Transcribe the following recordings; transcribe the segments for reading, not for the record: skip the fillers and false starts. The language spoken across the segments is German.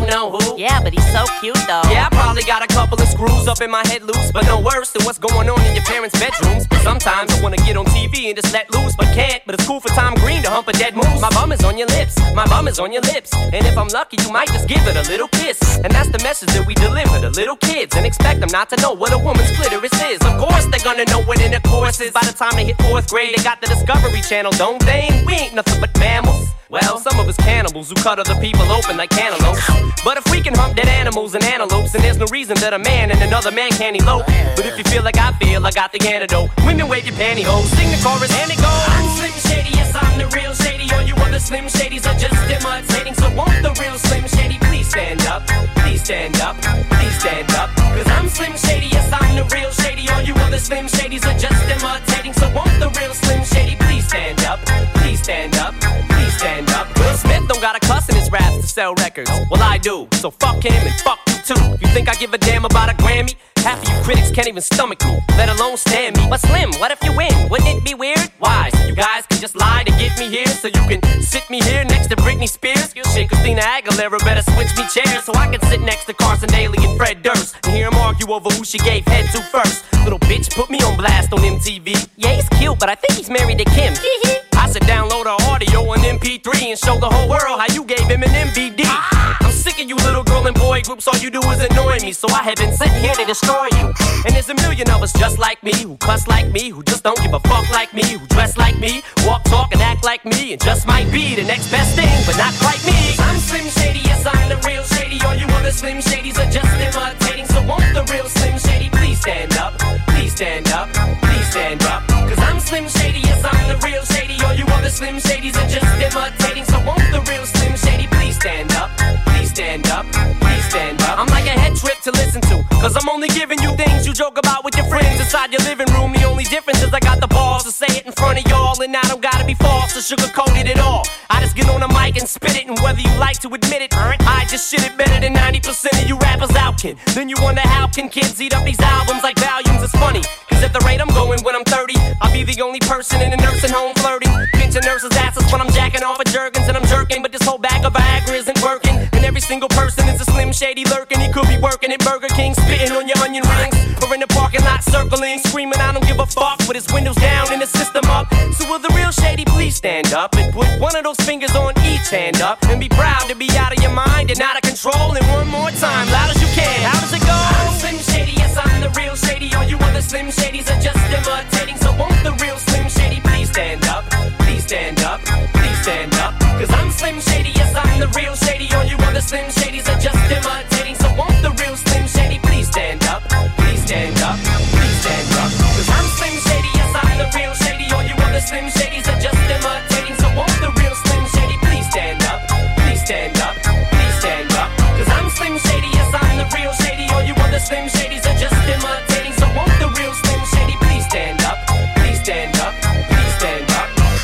know who. Yeah, but he's so cute though. Yeah, I probably got a couple of screws up in my head loose, but no worse than what's going on in your parents' bedrooms. Sometimes I wanna get on TV and just let loose, but can't. But it's cool for Tom Green to hump a dead moose. My bum is on your lips, my bum is on your lips, and if I'm lucky, you might just give it a little kiss. And that's the message that we deliver to little kids, and expect them not to know what a woman's clitoris is. Of course they're gonna know what intercourse is. By the time they hit 4th grade, they got the Discovery Channel, don't they? We ain't nothing but mammals. Well, some of us cannibals who cut other people open like cantaloupes. But if we can hump dead animals and antelopes, then there's no reason that a man and another man can't elope. But if you feel like I feel, I got the antidote. Women wave your pantyhose, sing the chorus and it goes. I'm Slim Shady, yes I'm the real Shady. All you other Slim Shadys are just imitating. So won't the real Slim Shady please stand up? Please stand up, please stand up. Cause I'm Slim Shady, yes I'm the real Shady. All you other Slim Shadys are just imitating. So won't the real Slim Shady please stand up? Please stand up, please stand up. Will Smith don't got a cuss in his raps to sell records. Well I do, so fuck him and fuck you too. You think I give a damn about a Grammy? Half of you critics can't even stomach me, let alone stand me. But Slim, what if you win? Wouldn't it be weird? Why? So you guys can just lie to get me here, so you can sit me here next to Britney Spears? Shit, Christina Aguilera better switch me chairs so I can sit next to Carson Daly and Fred Durst and hear them argue over who she gave head to first. Little bitch put me on blast on MTV. Yeah, he's cute, but I think he's married to Kim. I should download her audio on MP3 and show the whole world how you gave him an MVD. I'm sick of you little girl and boy groups, all you do is annoy me, so I have been sitting here to destroy you. And there's a million of us just like me, who cuss like me, who just don't give a fuck like me, who dress like me, walk, talk, and act like me, and just might be the next best thing, but not quite me. I'm Slim Shady, yes I'm the real Shady. All you other Slim Shadys are just imitating. So won't the real Slim Shady please stand up? Please stand up, please stand up. Cause I'm Slim Shady, yes I'm the real Shady. All you other Slim Shadys are just imitating. So won't the real Slim Shady please stand up? Please stand up, please stand up. I'm like a head trip to listen to, cause I'm only giving you things you joke about with your friends inside your living room. The only difference is I got the balls to say it in front of y'all, and I don't gotta be false or sugarcoat it at all. I just get on the mic and spit it, and whether you like to admit it, I just shit it better than 90% of you rappers out, kid. Then you wonder how can kids eat up these albums like volumes? It's funny, cause at the rate I'm going when I'm 30, I'll be the only person in a nursing home flirting, pinching nurses' asses when I'm jacking off at Jergens and I'm jerking. But this whole bag of Viagra isn't working, and every single person is a Slim Shady lurking. He could be working at Burger King, spitting on your onion rings, or in the parking lot circling, screaming I don't give a fuck with his windows down and his system up. So will the real Shady please stand up and put one of those fingers on each hand up and be proud to be out of your mind and out of control? And one more time, loud as you can. How does it go? I'm Slim Shady, yes I'm the real Shady. All you other Slim Shadys are just imitating. So won't the real Slim Shady please stand up? Please stand up, please stand up. Cause I'm Slim Shady, yes I'm the real Shady. All you other Slim Shadys are just imitating. So won't the real Slim Shady please stand up? Please stand up, please stand up. Cause I'm Slim Shady, yes I'm the real Shady. All you other Slim Shadys are just imitating. So won't the real Slim Shady please stand up? Please stand up, please stand up. Cause I'm Slim Shady, yes I'm the real Shady. All you other Slim Shadys are just imitating. So won't the real Slim Shady please stand up? Please stand up, please stand up.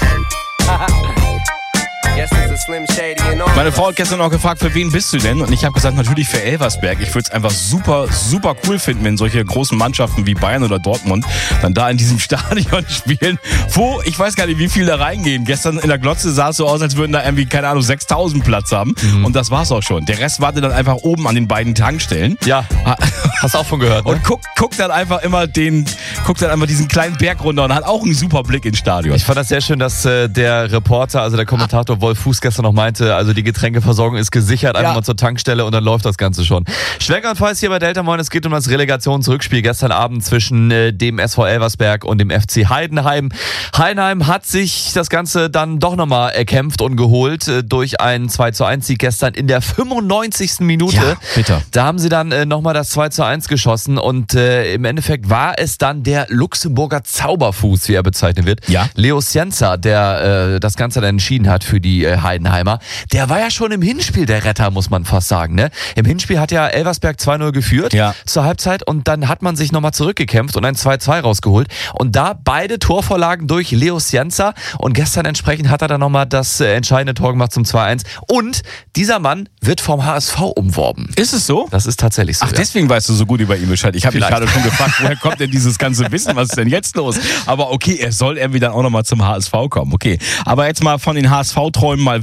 Yes, it's a Slim Shady and all. Meine Frau hat gestern auch gefragt, für wen bist du denn? Und ich habe gesagt, natürlich für Elversberg. Ich würde es einfach super, super cool finden, wenn solche großen Mannschaften wie Bayern oder Dortmund dann da in diesem Stadion spielen, wo, ich weiß gar nicht, wie viele da reingehen. Gestern in der Glotze sah es so aus, als würden da irgendwie, keine Ahnung, 6.000 Platz haben. Und das war's auch schon. Der Rest wartet dann einfach oben an den beiden Tankstellen. Ja, hast auch von gehört, ne? Und guckt dann einfach immer diesen kleinen Berg runter und hat auch einen super Blick ins Stadion. Ich fand das sehr schön, dass der Reporter, also der Kommentator Wolf Fuß gestern noch meinte, also die Getränkeversorgung ist gesichert, einfach mal zur Tankstelle und dann läuft das Ganze schon. Schwenker und Fäust hier bei Delta Moin, es geht um das Relegationsrückspiel gestern Abend zwischen dem SV Elversberg und dem FC Heidenheim. Heidenheim hat sich das Ganze dann doch nochmal erkämpft und geholt durch einen 2:1-Sieg gestern in der 95. Minute. Ja, bitter. Da haben sie dann nochmal das 2:1 geschossen und im Endeffekt war es dann der Luxemburger Zauberfuß, wie er bezeichnet wird. Ja. Leo Cienza, der das Ganze dann entschieden hat für die Heidenheimer. Der war ja schon im Hinspiel der Retter, muss man fast sagen. Ne? Im Hinspiel hat ja Elversberg 2:0 geführt zur Halbzeit und dann hat man sich nochmal zurückgekämpft und ein 2:2 rausgeholt. Und da beide Torvorlagen durch Leo Cienza und gestern entsprechend hat er dann nochmal das entscheidende Tor gemacht zum 2:1. Und dieser Mann wird vom HSV umworben. Ist es so? Das ist tatsächlich so. Ach, deswegen weißt du so gut über ihn Bescheid. Ich habe mich gerade schon gefragt, woher kommt denn dieses ganze Wissen? Was ist denn jetzt los? Aber okay, er soll irgendwie dann auch nochmal zum HSV kommen. Okay, aber jetzt mal von den HSV-Träumen mal weg.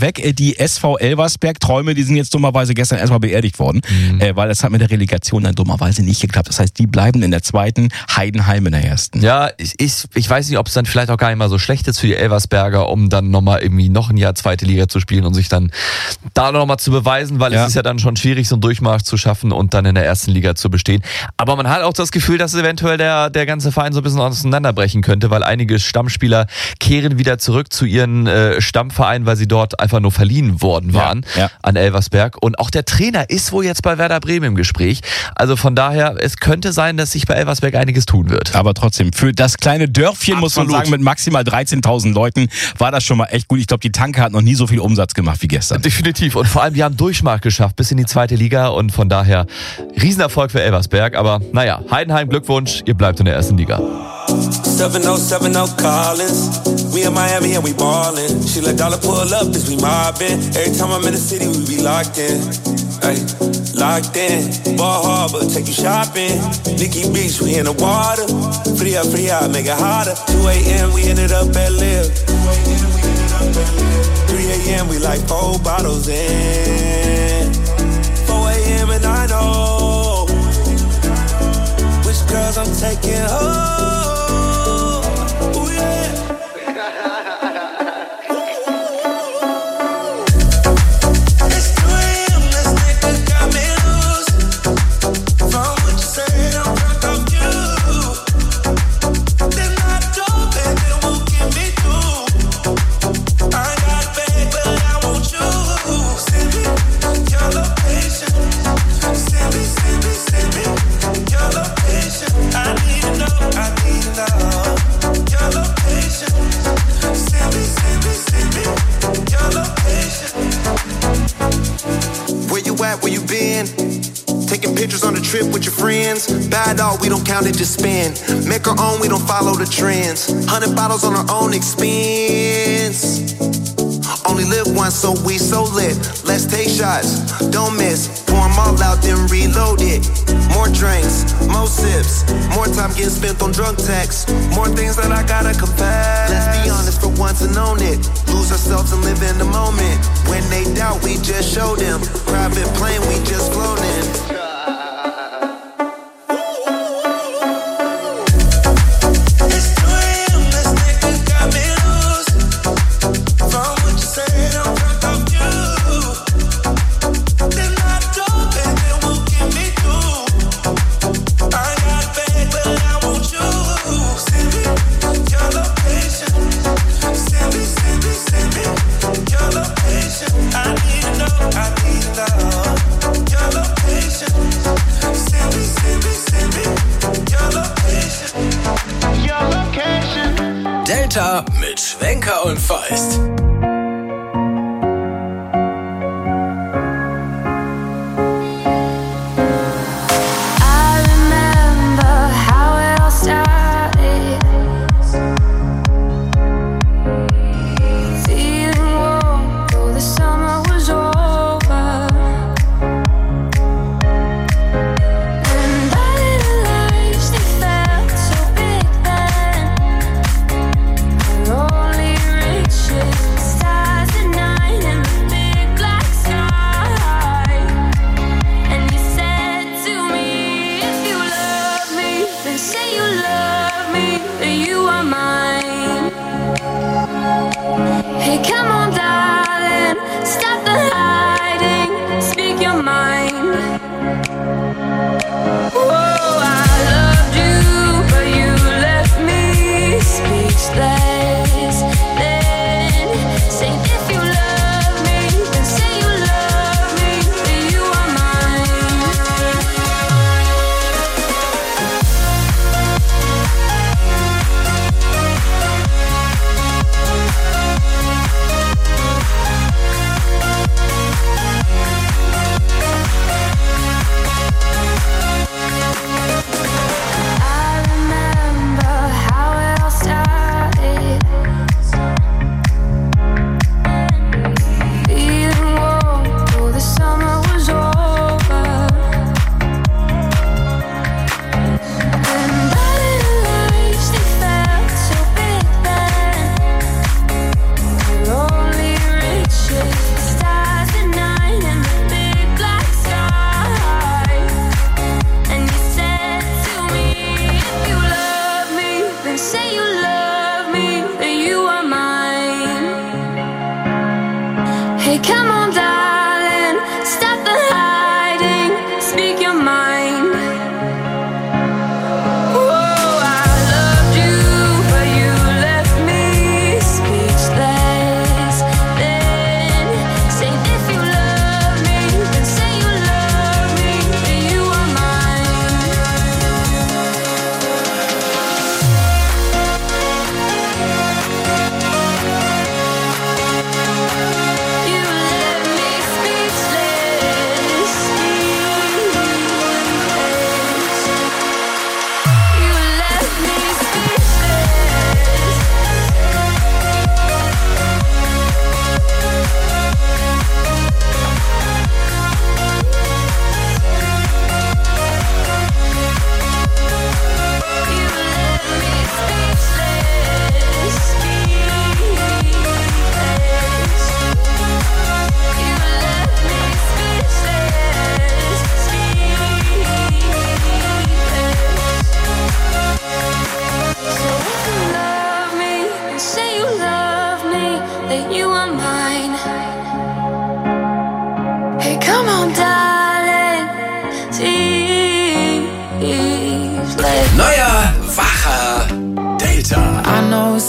die SV Elversberg-Träume, die sind jetzt dummerweise gestern erstmal beerdigt worden, weil das hat mit der Relegation dann dummerweise nicht geklappt. Das heißt, die bleiben in der zweiten, Heidenheim in der ersten. Ja, ich weiß nicht, ob es dann vielleicht auch gar nicht mal so schlecht ist für die Elversberger, um dann nochmal irgendwie noch ein Jahr zweite Liga zu spielen und sich dann da nochmal zu beweisen, weil es ist ja dann schon schwierig, so einen Durchmarsch zu schaffen und dann in der ersten Liga zu bestehen. Aber man hat auch das Gefühl, dass eventuell der ganze Verein so ein bisschen auseinanderbrechen könnte, weil einige Stammspieler kehren wieder zurück zu ihren Stammvereinen, weil sie dort einfach nur verliehen worden waren an Elversberg. Und auch der Trainer ist wohl jetzt bei Werder Bremen im Gespräch. Also von daher, es könnte sein, dass sich bei Elversberg einiges tun wird. Aber trotzdem, für das kleine Dörfchen muss man sagen, mit maximal 13.000 Leuten war das schon mal echt gut. Ich glaube, die Tanke hat noch nie so viel Umsatz gemacht wie gestern. Definitiv. Und vor allem, die haben Durchmarsch geschafft bis in die zweite Liga und von daher Riesenerfolg für Elversberg. Aber naja, Heidenheim, Glückwunsch, ihr bleibt in der ersten Liga. 7070 Collins. We in Miami and we ballin'. She let dollar pull up as we mobbin'. Every time I'm in the city, we be locked in. Ay, locked in. Ball Harbor, take you shopping. Nikki Beach, we in the water. Free up, make it hotter. 2 a.m. we ended up at Live. 3 a.m. we like 4 bottles in. 4 a.m. and I know which girls I'm taking home. Where you been? Taking pictures on the trip with your friends. Bad dog, we don't count it, just spend. Make our own, we don't follow the trends. 100 bottles on our own expense. Only live once, so we so lit. Let's take shots, don't miss. Pour them all out, then reload it. More drinks, more sips. More time getting spent on drunk texts. More things that I gotta confess. Let's be honest for once and own it. Lose ourselves and live in the moment. When they doubt, we just show them. Private plane, we just floating. Delta mit Schwenker und Feist.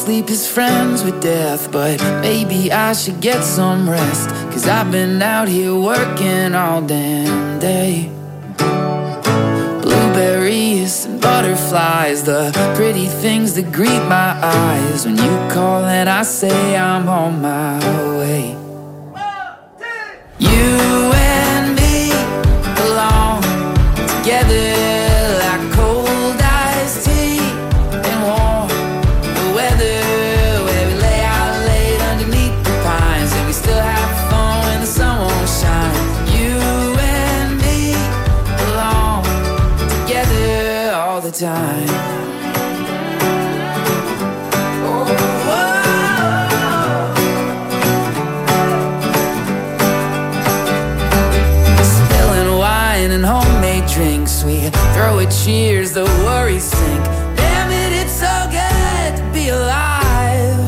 sleep is friends with death, but maybe I should get some rest, 'cause I've been out here working all damn day. Blueberries and butterflies, the pretty things that greet my eyes when you call and I say I'm on my way. You and me belong together like cold iced tea and warm weather, where we lay out late underneath the pines and we still have fun when the sun won't shine. You and me belong together all the time. And homemade drinks, we throw a cheers, the worries sink. Damn it, it's so good to be alive.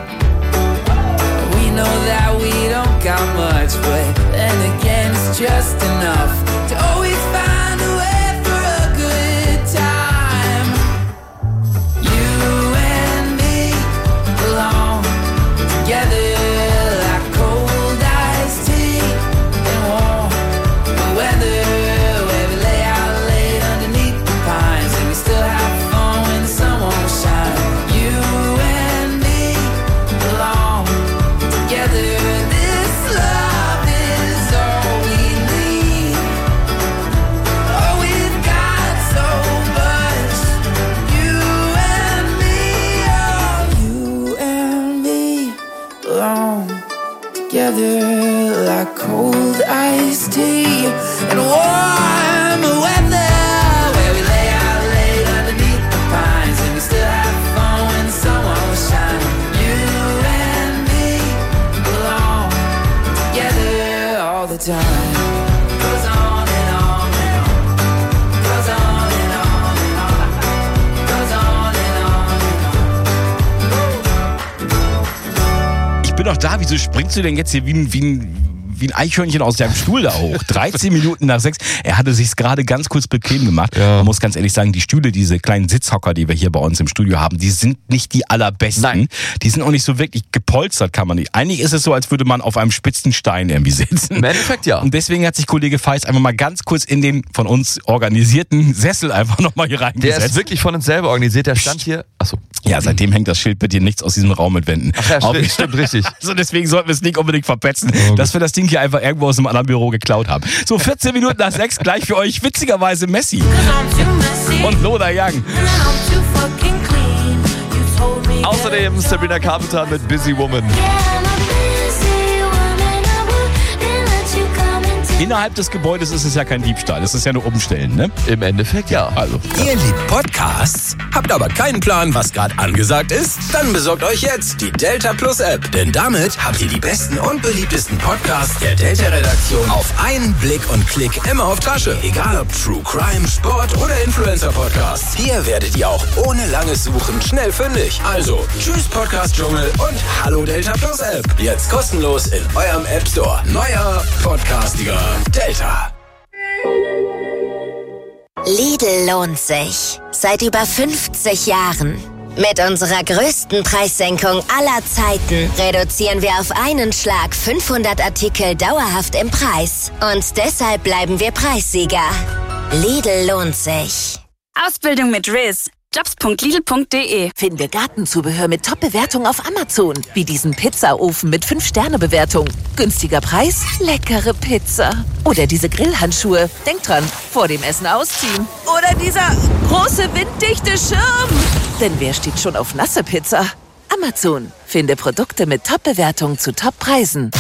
We know that we don't got much, but then again it's just enough to always find a way for a good time. You and me belong together like cold iced tea and warm weather. Together like cold iced tea and warm weather, where we lay out late underneath the pines and we still have fun when the sun won't shine. You and me belong together all the time. Goes on and on and on. Goes on and on and on. Goes on and on and on. Ich bin doch da, wieso springst du denn jetzt hier wie ein Eichhörnchen aus deinem Stuhl da hoch? 13 Minuten nach 6. Er hatte sich's gerade ganz kurz bequem gemacht. Ja. Man muss ganz ehrlich sagen, die Stühle, diese kleinen Sitzhocker, die wir hier bei uns im Studio haben, die sind nicht die allerbesten. Nein. Die sind auch nicht so wirklich gepolstert, kann man nicht. Eigentlich ist es so, als würde man auf einem spitzen Stein irgendwie sitzen. Im Endeffekt ja. Und deswegen hat sich Kollege Feist einfach mal ganz kurz in den von uns organisierten Sessel einfach nochmal hier reingesetzt. Der ist wirklich von uns selber organisiert. Der stand hier. Achso. Ja, seitdem hängt das Schild bei dir nichts aus diesem Raum mit Wänden. Ach ja, stimmt richtig. Also deswegen sollten wir es nicht unbedingt verpetzen, dass wir das Ding hier einfach irgendwo aus einem anderen Büro geklaut haben. So, 14 Minuten nach 6, gleich für euch witzigerweise Messi und Lola Young. Außerdem Sabrina Carpenter mit Busy Woman. Innerhalb des Gebäudes ist es ja kein Diebstahl, es ist ja nur Umstellen, ne? Im Endeffekt ja. Also, Ihr liebt Podcasts, habt aber keinen Plan, was gerade angesagt ist? Dann besorgt euch jetzt die Delta Plus App. Denn damit habt ihr die besten und beliebtesten Podcasts der Delta-Redaktion auf einen Blick und Klick immer auf Tasche. Egal ob True Crime, Sport oder Influencer-Podcasts. Hier werdet ihr auch ohne langes Suchen schnell fündig. Also, tschüss Podcast-Dschungel und hallo Delta Plus App. Jetzt kostenlos in eurem App Store. Neuer Podcastiger Delta. Lidl lohnt sich. Seit über 50 Jahren. Mit unserer größten Preissenkung aller Zeiten reduzieren wir auf einen Schlag 500 Artikel dauerhaft im Preis. Und deshalb bleiben wir Preissieger. Lidl lohnt sich. Ausbildung mit Riz. Jobs.lidl.de. Finde Gartenzubehör mit Top-Bewertung auf Amazon. Wie diesen Pizzaofen mit 5-Sterne-Bewertung. Günstiger Preis, leckere Pizza. Oder diese Grillhandschuhe. Denk dran, vor dem Essen ausziehen. Oder dieser große winddichte Schirm. Denn wer steht schon auf nasse Pizza? Amazon. Finde Produkte mit Top-Bewertung zu Top-Preisen.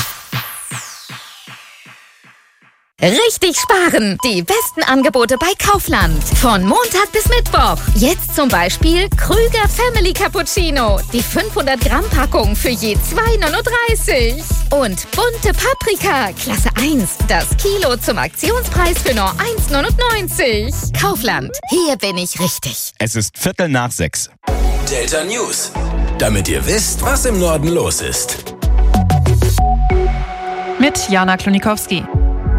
Richtig sparen! Die besten Angebote bei Kaufland. Von Montag bis Mittwoch. Jetzt zum Beispiel Krüger Family Cappuccino. Die 500 Gramm Packung für je 2,39 €. Und bunte Paprika, Klasse 1. Das Kilo zum Aktionspreis für nur 1,99 €. Kaufland. Hier bin ich richtig. Es ist 5:45. Delta News. Damit ihr wisst, was im Norden los ist. Mit Jana Klonikowski.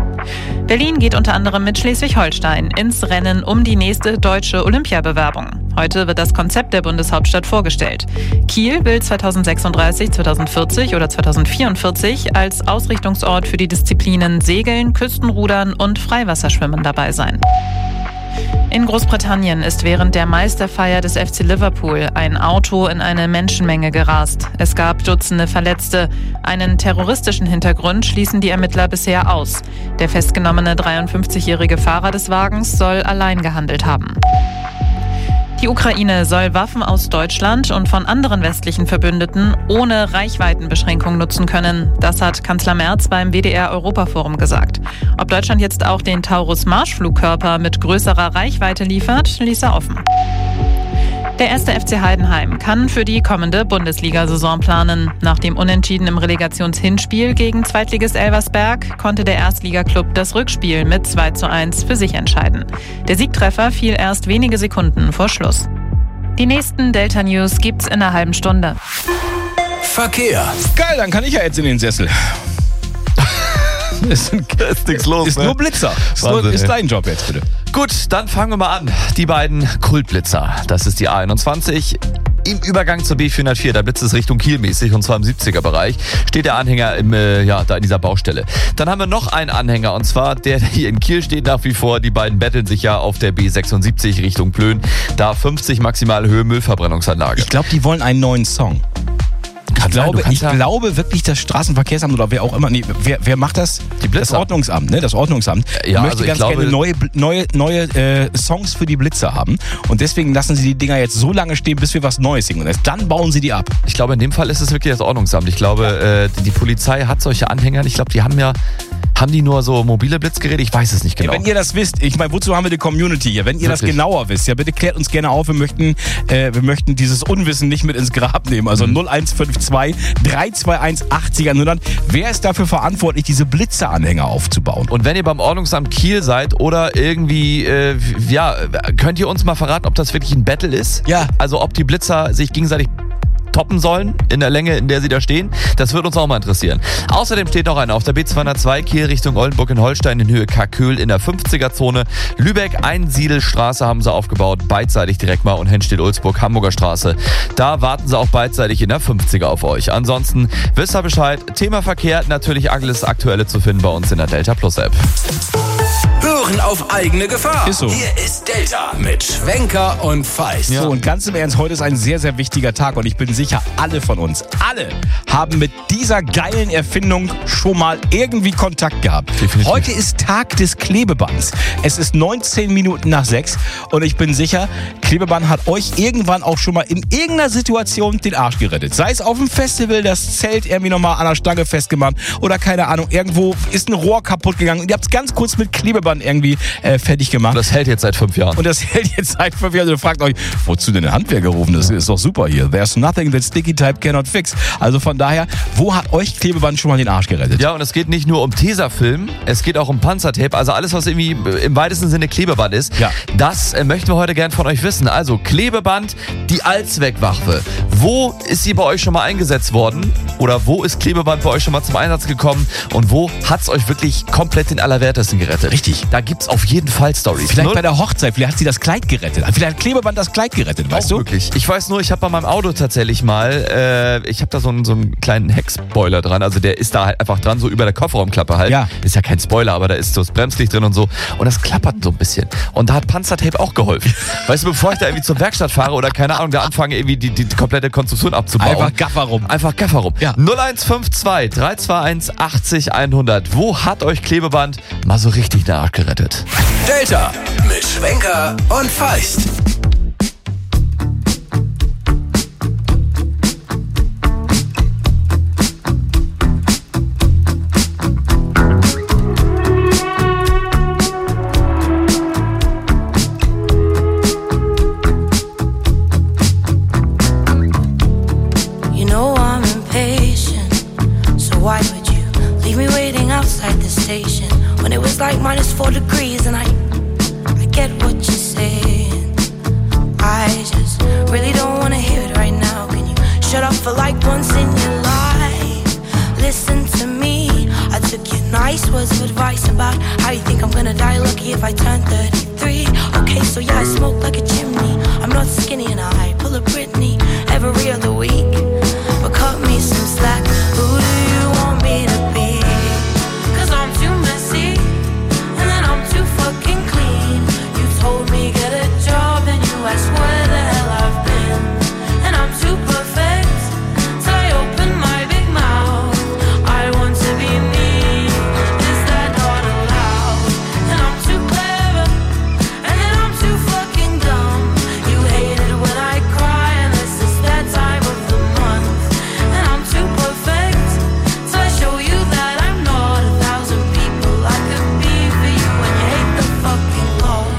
Berlin geht unter anderem mit Schleswig-Holstein ins Rennen um die nächste deutsche Olympiabewerbung. Heute wird das Konzept der Bundeshauptstadt vorgestellt. Kiel will 2036, 2040 oder 2044 als Ausrichtungsort für die Disziplinen Segeln, Küstenrudern und Freiwasserschwimmen dabei sein. In Großbritannien ist während der Meisterfeier des FC Liverpool ein Auto in eine Menschenmenge gerast. Es gab Dutzende Verletzte. Einen terroristischen Hintergrund schließen die Ermittler bisher aus. Der festgenommene 53-jährige Fahrer des Wagens soll allein gehandelt haben. Die Ukraine soll Waffen aus Deutschland und von anderen westlichen Verbündeten ohne Reichweitenbeschränkung nutzen können. Das hat Kanzler Merz beim WDR-Europaforum gesagt. Ob Deutschland jetzt auch den Taurus-Marschflugkörper mit größerer Reichweite liefert, ließ er offen. Der 1. FC Heidenheim kann für die kommende Bundesliga-Saison planen. Nach dem Unentschieden im Relegationshinspiel gegen Zweitligist Elversberg konnte der Erstligaklub das Rückspiel mit 2:1 für sich entscheiden. Der Siegtreffer fiel erst wenige Sekunden vor Schluss. Die nächsten Delta News gibt's in einer halben Stunde. Verkehr. Geil, dann kann ich ja jetzt in den Sessel. Ist nichts los. Ist nur Blitzer. Ist dein Job jetzt, bitte. Gut, dann fangen wir mal an. Die beiden Kultblitzer. Das ist die A21. Im Übergang zur B404, da blitzt es Richtung Kiel mäßig, und zwar im 70er-Bereich, steht der Anhänger da in dieser Baustelle. Dann haben wir noch einen Anhänger, und zwar der hier in Kiel steht nach wie vor. Die beiden betteln sich ja auf der B76 Richtung Plön. Da 50 maximale Höhe Müllverbrennungsanlage. Ich glaube, die wollen einen neuen Song. Ich glaube wirklich, das Straßenverkehrsamt oder wer auch immer, wer macht das? Das Ordnungsamt, ne? Das Ordnungsamt möchte ganz gerne neue Songs für die Blitzer haben. Und deswegen lassen sie die Dinger jetzt so lange stehen, bis wir was Neues singen. Und erst dann bauen sie die ab. Ich glaube, in dem Fall ist es wirklich das Ordnungsamt. Ich glaube, die Polizei hat solche Anhänger. Ich glaube, die haben die nur so mobile Blitzgeräte? Ich weiß es nicht genau. Ja, wenn ihr das wisst, ich meine, wozu haben wir die Community hier? Wenn ihr das genauer wisst, ja, bitte klärt uns gerne auf. Wir möchten dieses Unwissen nicht mit ins Grab nehmen. Also 0152 321 80er 000. Wer ist dafür verantwortlich, diese Blitzeranhänger aufzubauen? Und wenn ihr beim Ordnungsamt Kiel seid oder irgendwie, könnt ihr uns mal verraten, ob das wirklich ein Battle ist? Ja. Also ob die Blitzer sich gegenseitig toppen sollen in der Länge, in der sie da stehen. Das würde uns auch mal interessieren. Außerdem steht noch einer auf der B202 Kiel Richtung Oldenburg in Holstein in Höhe Karköhl in der 50er-Zone. Lübeck, Einsiedelstraße haben sie aufgebaut, beidseitig direkt mal, und Henstedt-Ulzburg, Hamburger Straße. Da warten sie auch beidseitig in der 50er auf euch. Ansonsten wisst ihr Bescheid. Thema Verkehr, natürlich alles Aktuelle zu finden bei uns in der Delta Plus App. Hören auf eigene Gefahr. Ist so. Hier ist Delta mit Schwenker und Feist. So, und ganz im Ernst, heute ist ein sehr, sehr wichtiger Tag und ich bin sicher, alle von uns, alle haben mit dieser geilen Erfindung schon mal irgendwie Kontakt gehabt. Definitiv. Heute ist Tag des Klebebands. Es ist 19 Minuten nach 6 und ich bin sicher, Klebeband hat euch irgendwann auch schon mal in irgendeiner Situation den Arsch gerettet. Sei es auf dem Festival, das Zelt irgendwie nochmal an der Stange festgemacht oder keine Ahnung, irgendwo ist ein Rohr kaputt gegangen und ihr habt es ganz kurz mit Klebeband irgendwie fertig gemacht. Und das hält jetzt seit 5 Jahren. Und ihr fragt euch, wozu denn den Handwerker rufen? Das ist doch super hier. There's nothing that sticky type cannot fix. Also von daher, wo hat euch Klebeband schon mal den Arsch gerettet? Ja, und es geht nicht nur um Tesafilm, es geht auch um Panzertape, also alles, was irgendwie im weitesten Sinne Klebeband ist. Ja. Das möchten wir heute gern von euch wissen. Also Klebeband, die Allzweckwaffe. Wo ist sie bei euch schon mal eingesetzt worden? Oder wo ist Klebeband bei euch schon mal zum Einsatz gekommen? Und wo hat es euch wirklich komplett den Allerwertesten gerettet? Richtig. Da gibt's auf jeden Fall Storys. Vielleicht bei der Hochzeit, vielleicht hat sie das Kleid gerettet. Vielleicht hat Klebeband das Kleid gerettet, weißt du? Wirklich. Ich weiß nur, ich habe bei meinem Auto tatsächlich mal, ich habe da so einen kleinen Heckspoiler dran, also der ist da halt einfach dran, so über der Kofferraumklappe halt. Ja. Ist ja kein Spoiler, aber da ist so das Bremslicht drin und so. Und das klappert so ein bisschen. Und da hat Panzertape auch geholfen. Weißt du, bevor ich da irgendwie zur Werkstatt fahre oder keine Ahnung, da anfange irgendwie die komplette Konstruktion abzubauen. Einfach Gaffer rum. Ja. 0152 321 80 100. Wo hat euch Klebeband mal so richtig den Arsch gerettet? Delta mit Schwenker und Feist. You know I'm impatient, so why would you leave me waiting outside the station when it was like -4 degrees and I get what you're saying. I just really don't wanna hear it right now. Can you shut up for like once in your life? Listen to me. I took your nice words of advice about how you think I'm gonna die lucky if I turn 33. Okay, so yeah, I smoke like a chimney. I'm not skinny and I pull a Britney every other week. But cut me some slack, who do you want me to be? 'Cause I'm too messy, and then I'm too fucking clean. You told me get a job, then you asked where the hell I've been. And I'm too perfect, so I open my big mouth. I want to be me, is that not allowed? And I'm too clever, and then I'm too fucking dumb. You hate it when I cry, unless it's that time of the month. And I'm too perfect, so I show you that I'm not 1,000 people I could be for you. And you hate the fucking Lord.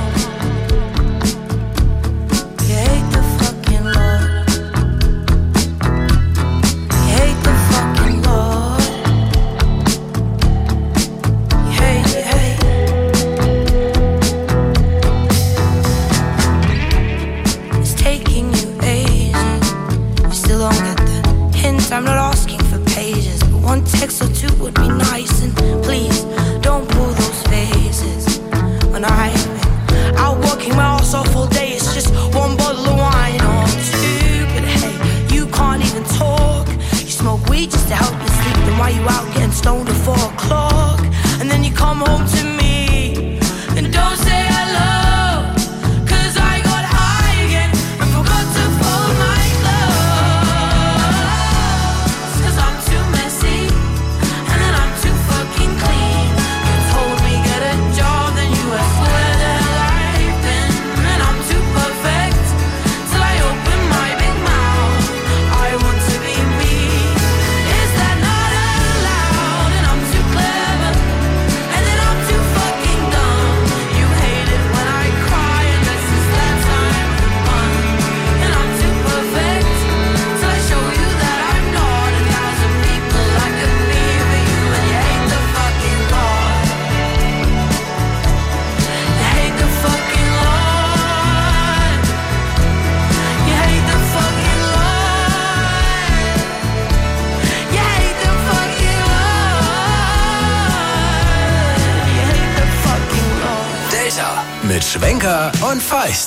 You hate the fucking Lord. You hate the fucking Lord. You hate, you hate. It's taking you ages. You still don't get the hint. I'm not asking for pages, but one text or two would be nice. And please don't pull those faces. When I've been out working my ass off all day, it's just one bottle of wine or two. But hey, you can't even talk. You smoke weed just to help you sleep. Then why you out getting stoned at 4 o'clock? And then you come home to me and don't say hello. 'Cause I got high again and forgot to fold my clothes. 'Cause I'm too messy, and then I'm too fucking clean. You told me get a job, then you asked where the hell I've been. And I'm too perfect, till I open my big mouth. I want to be me, is that not allowed? And I'm too clever, and then I'm too fucking dumb. You hate it when I cry, unless it's that time of the month. And I'm too perfect, till I show you that I'm not 1,000 people I could be for you. And you hate the fucking Lord. You hate the fucking Lord. You hate the fucking Lord. You hate the fucking Lord. You hate the fucking Lord. Delta mit Schwenker und Feist.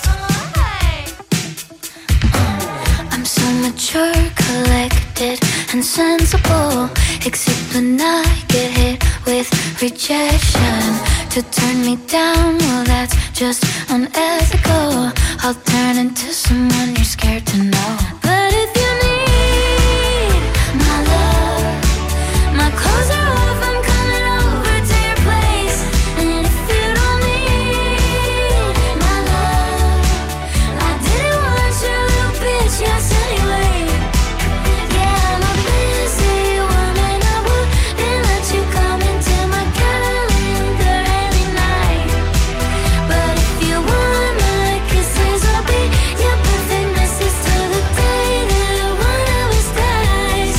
I'm so mature, collected, and sensible. Except when I get hit with rejection. To turn me down, well, that's just unethical. I'll turn into someone you're scared to know. But if you need my love, my clothes are off, I'm coming over to your place. And if you don't need my love, I didn't want your little bitch, yes, anyway. Yeah, I'm a busy woman, I wouldn't let you come into my calendar every night. But if you want my kisses, I'll be your perfect missus till the day that one of us dies.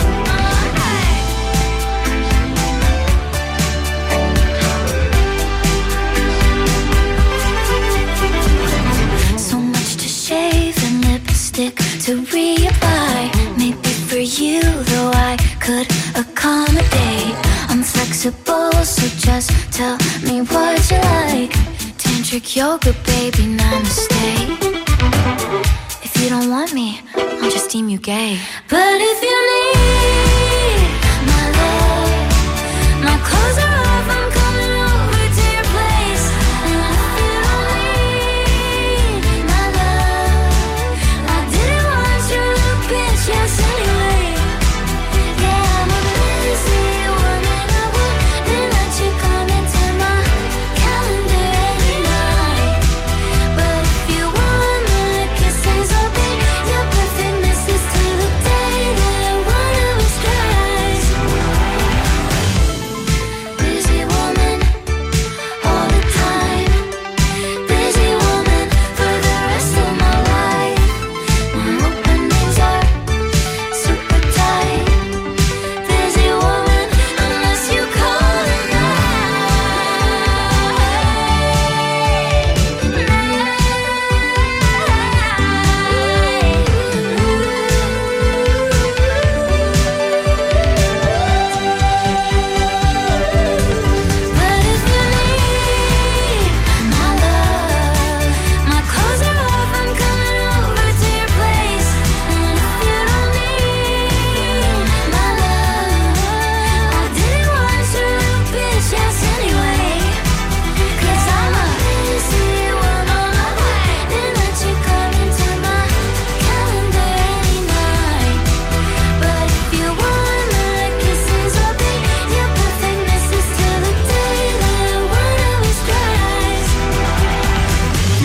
So much to shave and lipstick to reapply. Maybe for you, though, I could accommodate. I'm flexible, so just tell me what you like. Tantric yoga, baby, namaste. If you don't want me, I'll just deem you gay. But if you need my love, my clothes are off, I'm coming over to your place. And if you don't need my love, I didn't want your little bitch, yes, anyway. Yeah, I'm a busy woman, I wouldn't let you come into my calendar every night. But if you want my kisses, I'll be your perfect missus till the day that one of us dies.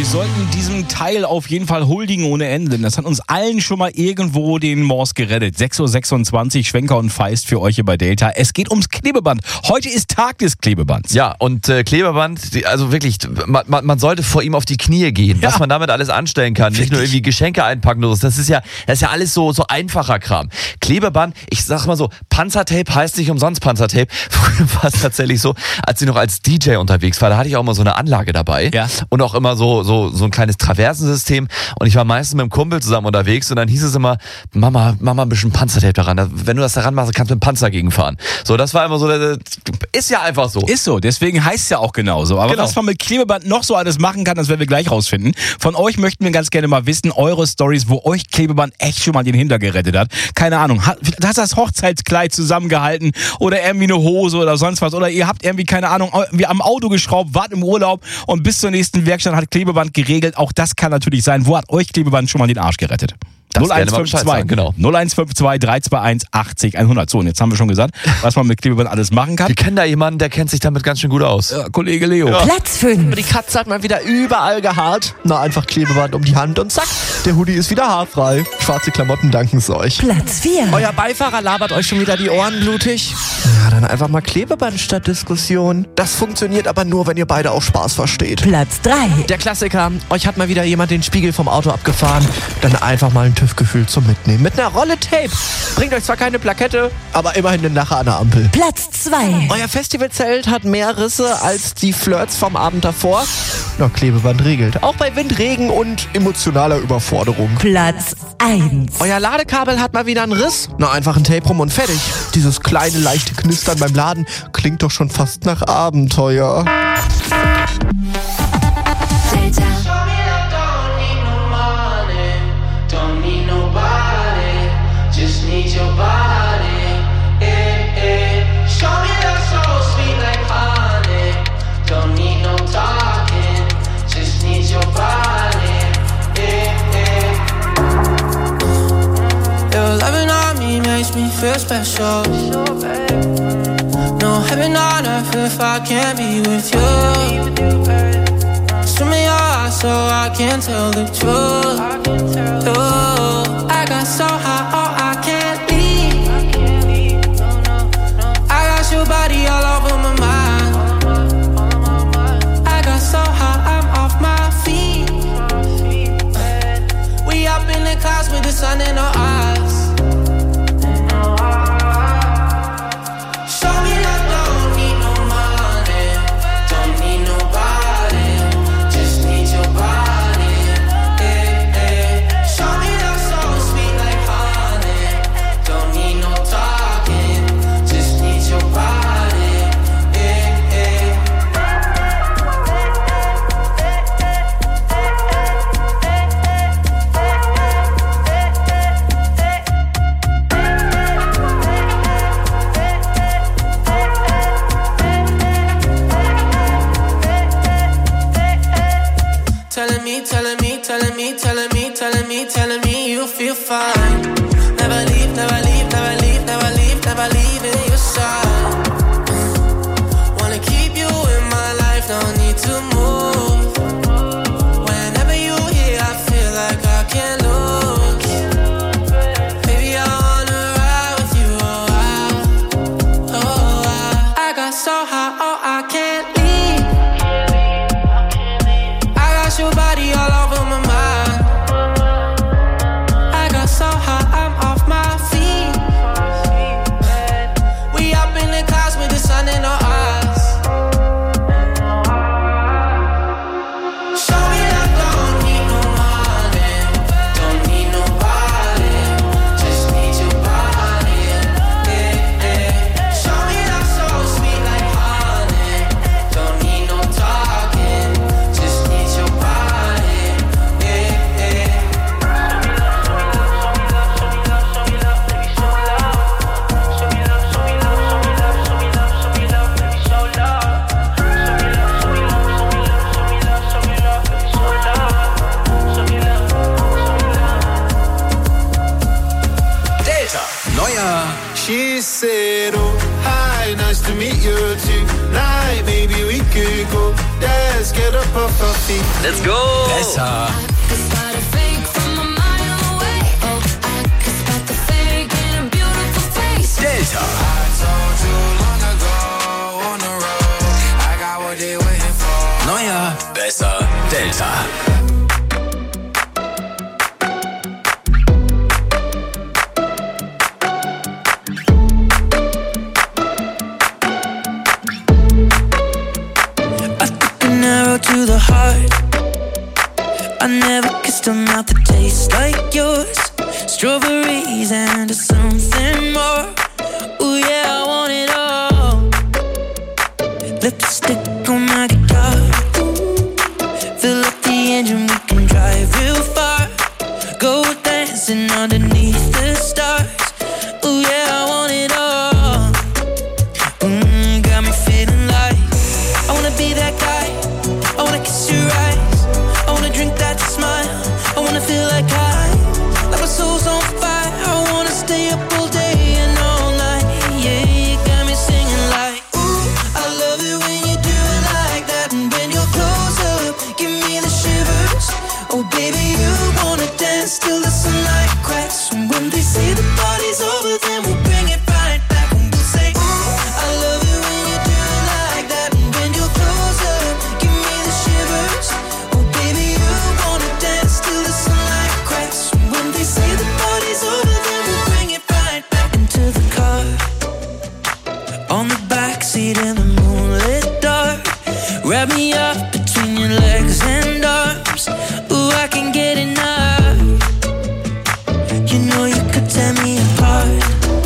wir sollten diesem Teil auf jeden Fall huldigen ohne Ende, denn das hat uns allen schon mal irgendwo den Morse gerettet. 6.26 Uhr, Schwenker und Feist für euch hier bei Delta. Es geht ums Klebeband. Heute ist Tag des Klebebands. Ja, und Klebeband, also wirklich, man sollte vor ihm auf die Knie gehen, was man damit alles anstellen kann. Nicht nur irgendwie Geschenke einpacken oder so. Das ist ja alles so einfacher Kram. Klebeband, ich sag mal so, Panzertape heißt nicht umsonst Panzertape. Früher war es tatsächlich so, als ich noch als DJ unterwegs war, da hatte ich auch immer so eine Anlage dabei. Ja. Und auch immer so ein kleines Traversensystem. Und ich war meistens mit einem Kumpel zusammen unterwegs und dann hieß es immer, Mama ein bisschen Panzertape daran. Wenn du das daran machst, kannst du mit dem Panzer gegenfahren. So, das war immer so, ist ja einfach so. Ist so, deswegen heißt es ja auch genauso. Aber was man mit Klebeband noch so alles machen kann, das werden wir gleich rausfinden. Von euch möchten wir ganz gerne mal wissen, eure Stories, wo euch Klebeband echt schon mal den Hinter gerettet hat. Keine Ahnung, hat das Hochzeitskleid zusammengehalten oder irgendwie eine Hose oder sonst was. Oder ihr habt irgendwie, keine Ahnung, wie am Auto geschraubt, wart im Urlaub und bis zur nächsten Werkstatt hat Klebeband geregelt. Auch das kann natürlich sein. Wo hat euch Klebeband schon mal den Arsch gerettet? 0152, genau. 0152 321 80 100. So, und jetzt haben wir schon gesagt, was man mit Klebeband alles machen kann. Wir kennen da jemanden, der kennt sich damit ganz schön gut aus. Ja, Kollege Leo. Ja. Platz 5. Die Katze hat mal wieder überall gehaart. Na, einfach Klebeband um die Hand und zack, der Hoodie ist wieder haarfrei. Schwarze Klamotten danken es euch. Platz 4. Euer Beifahrer labert euch schon wieder die Ohren blutig. Ja, dann einfach mal Klebeband statt Diskussion. Das funktioniert aber nur, wenn ihr beide auch Spaß versteht. Platz 3. Der Klassiker. Euch hat mal wieder jemand den Spiegel vom Auto abgefahren. Dann einfach mal ein TÜV-Gefühl zum Mitnehmen. Mit einer Rolle Tape. Bringt euch zwar keine Plakette, aber immerhin eine Lache an der Ampel. Platz 2. Euer Festivalzelt hat mehr Risse als die Flirts vom Abend davor. Na, Klebeband regelt. Auch bei Wind, Regen und emotionaler Überforderung. Platz 1. Euer Ladekabel hat mal wieder einen Riss. Na, einfach ein Tape rum und fertig. Dieses kleine, leichte Knistern beim Laden klingt doch schon fast nach Abenteuer. Me feel special. No heaven on earth if I can't be with you. Swim in your eyes so I can tell the truth. Oh, I got so high, oh I can't leave. I got your body all over my mind. I got so high, I'm off my feet. We up in the clouds with the sun in our eyes. Telling me you feel fine. Never leave, never leave, never leave, never leave, never leaving your side. Wanna keep you in my life, no need to move. Whenever you're here, I feel like I can't lose. Baby, I wanna ride with you, I got so high, oh I can't leave. I got your body all over my mind. So high, I'm Let's go! Besser. Delta. Neuer, besser, Delta. To the heart, I never kissed a mouth that tastes like yours. Strawberries and something more. Ooh yeah, I want it all. Lipstick on my guitar. Fill up the engine, we can drive real far. Go dancing underneath the stars. Ooh yeah, I want it all. Got me feeling like I wanna be that guy. I wanna kiss your eyes. I wanna drink that smile. I wanna feel like like my soul's on fire. I wanna stay up all day and all night. Yeah, you got me singing like, ooh, I love it when you do it like that. And when you're close up, give me the shivers. Oh baby, you wanna dance till the sunlight cracks. And when they say the party's over, then we'll bring it right back. And we'll say, ooh, I love it when you do it like that. And when you're close up, give me the shivers. Oh baby, you wanna dance till the sunlight cracks. And when they say the party's over, then we'll bring it right back into the car. On the backseat in the moonlit dark. Wrap me up between your legs and arms. Ooh, I can get enough. You know you could tear me apart.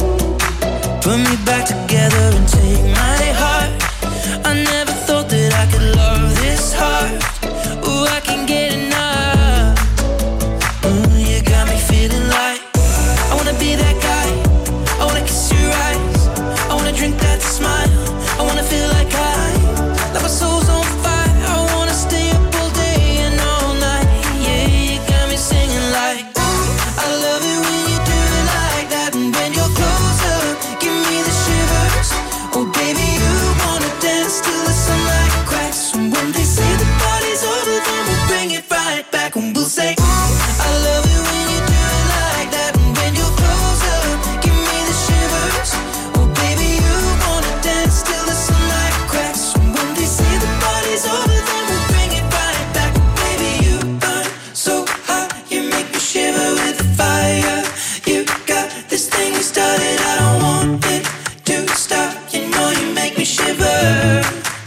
Put me back together and take my heart. I never thought that I could love this hard. Ooh, I can get enough. Ooh, you got me feeling like I wanna be that guy. I wanna kiss your eyes. I wanna drink that smile. I wanna feel like like my soul's on fire. I wanna stay up all day and all night. Yeah, you got me singing like, ooh, I love it when you do it like that. And when you're close up, give me the shivers. Oh baby, you wanna dance till the sunlight cracks. And when they say the party's over, then we'll bring it right back. And we'll say, ooh, I love it when you do it like that. And when you're close up, give me the shivers. Oh baby, you wanna dance till the sunlight cracks. And when they say the party's over, then we'll bring it right back. Baby, you burn so hot, you make me shiver with the fire. You got this thing you started, I don't want it to stop. You know you make me shiver.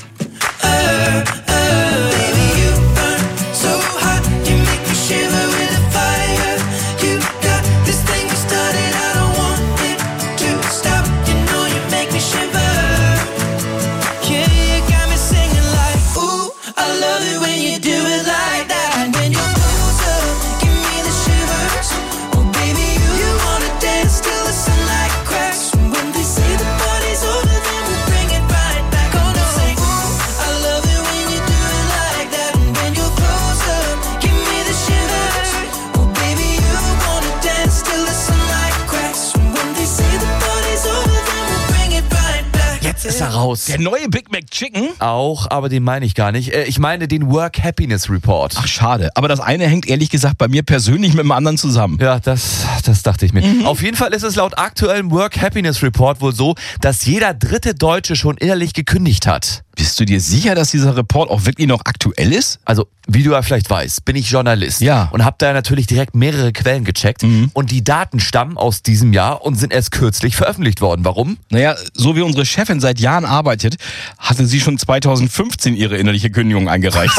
Baby, you burn so hot, you make me shiver with the fire. You got this thing you started, I don't want it to stop. You know you make me shiver. Yeah, you got me singing like, ooh, I love it when you do it like that. And when you're close up, give me the shivers. Oh baby, you wanna dance till the sunlight cracks. And when they say the party's over, then we'll bring it right back. Oh no, say, ooh, I love it when you do it like that. And when you're close up, give me the shivers. Oh baby, you wanna dance till the sunlight cracks. And when they say the party's over, then we'll bring it right back. Jetzt ist er raus. Der neue Big Mac Chicken? Auch, aber den meine ich gar nicht. Ich meine den Work Happiness Report. Ach, schade. Aber das eine hängt ehrlich gesagt bei mir persönlich mit dem anderen zusammen. Ja, das dachte ich mir. Auf jeden Fall ist es laut aktuellem Work Happiness Report wohl so, dass jeder dritte Deutsche schon innerlich gekündigt hat. Bist du dir sicher, dass dieser Report auch wirklich noch aktuell ist? Also, wie du ja vielleicht weißt, bin ich Journalist. Ja. Und habe da natürlich direkt mehrere Quellen gecheckt. Und die Daten stammen aus diesem Jahr und sind erst kürzlich veröffentlicht worden. Warum? Naja, so wie unsere Chefin seit Jahren arbeitet, hatte sie schon 2015 ihre innerliche Kündigung eingereicht.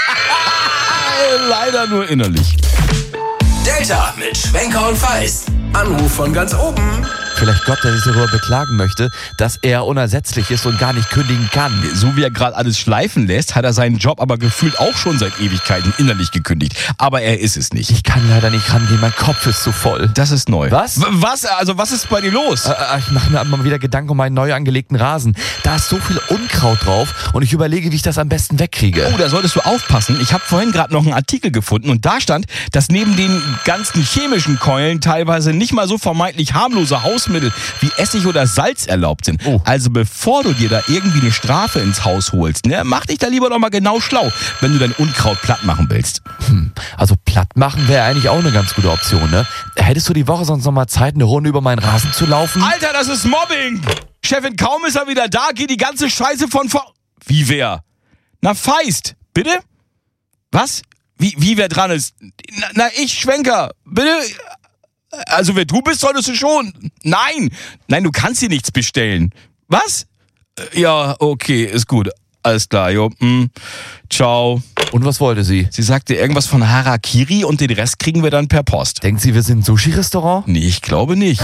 Leider nur innerlich. Delta mit Schwenker und Feist. Anruf von ganz oben. Vielleicht Gott, der sich darüber beklagen möchte, dass er unersetzlich ist und gar nicht kündigen kann. So wie er gerade alles schleifen lässt, hat er seinen Job aber gefühlt auch schon seit Ewigkeiten innerlich gekündigt. Aber er ist es nicht. Ich kann leider nicht rangehen, mein Kopf ist zu voll. Das ist neu. Was? Was? Also was ist bei dir los? Ich mache mir mal wieder Gedanken um meinen neu angelegten Rasen. Da ist so viel Unkraut drauf und ich überlege, wie ich das am besten wegkriege. Oh, da solltest du aufpassen. Ich habe vorhin gerade noch einen Artikel gefunden und da stand, dass neben den ganzen chemischen Keulen teilweise nicht mal so vermeintlich harmlose Hausmittel Geruchsmittel wie Essig oder Salz erlaubt sind. Also bevor du dir da irgendwie eine Strafe ins Haus holst, ne, mach dich da lieber noch mal genau schlau, wenn du dein Unkraut platt machen willst. Also platt machen wäre eigentlich auch eine ganz gute Option, ne? Hättest du die Woche sonst noch mal Zeit, eine Runde über meinen Rasen zu laufen? Alter, das ist Mobbing! Chefin, kaum ist er wieder da, geht die ganze Scheiße von vor... Wie wer? Na, Feist, bitte? Was? Wie wer dran ist? Na, ich, Schwenker, bitte? Also wer du bist, solltest du schon. Nein, du kannst dir nichts bestellen. Was? Ja, okay, ist gut. Alles klar, jo. Ciao. Und was wollte sie? Sie sagte irgendwas von Harakiri und den Rest kriegen wir dann per Post. Denkt sie, wir sind ein Sushi-Restaurant? Nee, ich glaube nicht.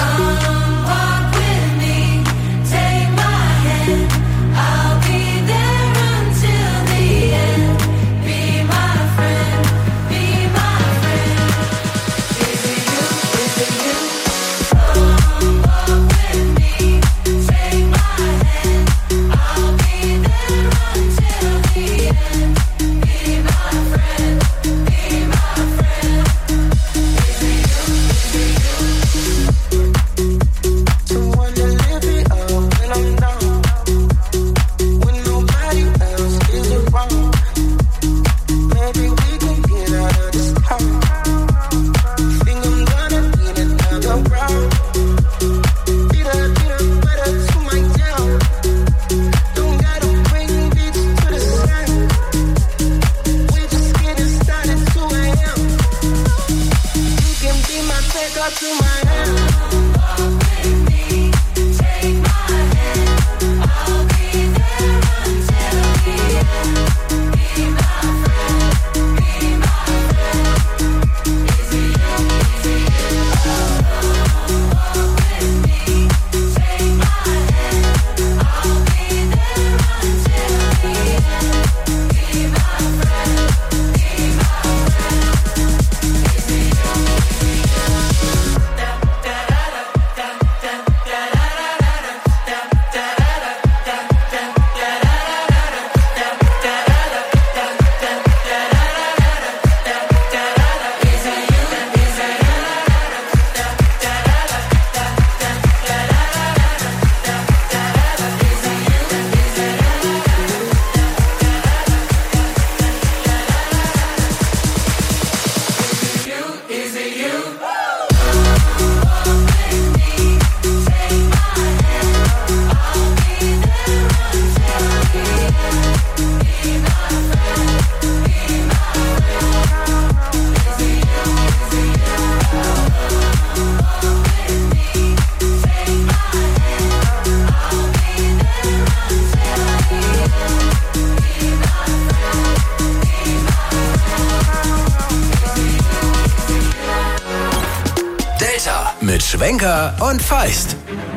Mit Schwenker und Feist.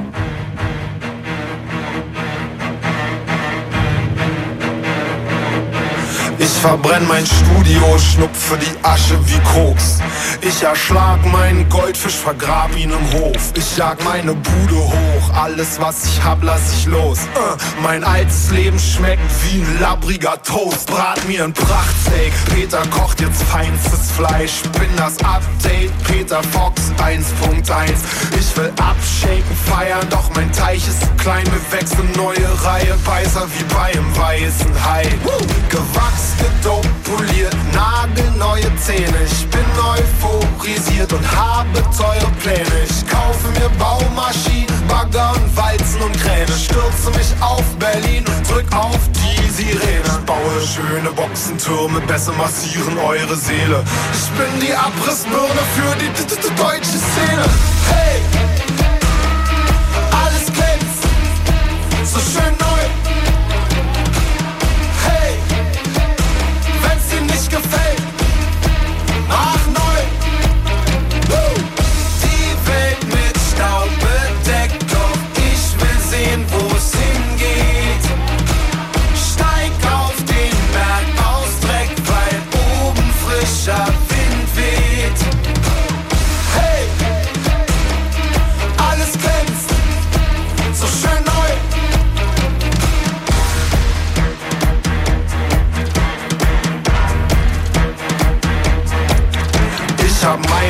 Ich verbrenn mein Studio, schnupfe die Asche wie Koks. Ich erschlag meinen Goldfisch, vergrab ihn im Hof. Ich jag meine Bude hoch, alles was ich hab, lass ich los. Mein altes Leben schmeckt wie ein labbriger Toast. Brat mir ein Prachtsteak, Peter kocht jetzt feinstes Fleisch. Bin das Update, Peter Fox 1.1. Ich will abshaken, feiern, doch mein Teich ist zu klein. Wir wechseln neue Reihe, Beißer wie bei einem weißen Hai. Gewachs, gedopt, poliert, nagelneue Zähne. Ich bin euphorisiert und habe teure Pläne. Ich kaufe mir Baumaschinen, Bagger und Walzen und Kräne. Stürze mich auf Berlin und drück auf die Sirene. Ich baue schöne Boxentürme, besser massieren eure Seele. Ich bin die Abrissbirne für die deutsche Szene. Hey! Alles glänzt, so schön neu. Hey! Wenn's dir nicht gefällt, mach neu. Die Welt mit Staub bedeckt, doch ich will sehen, wo es hingeht. Steig auf den Berg aus Dreck, weil oben frischer Wind weht. Hey!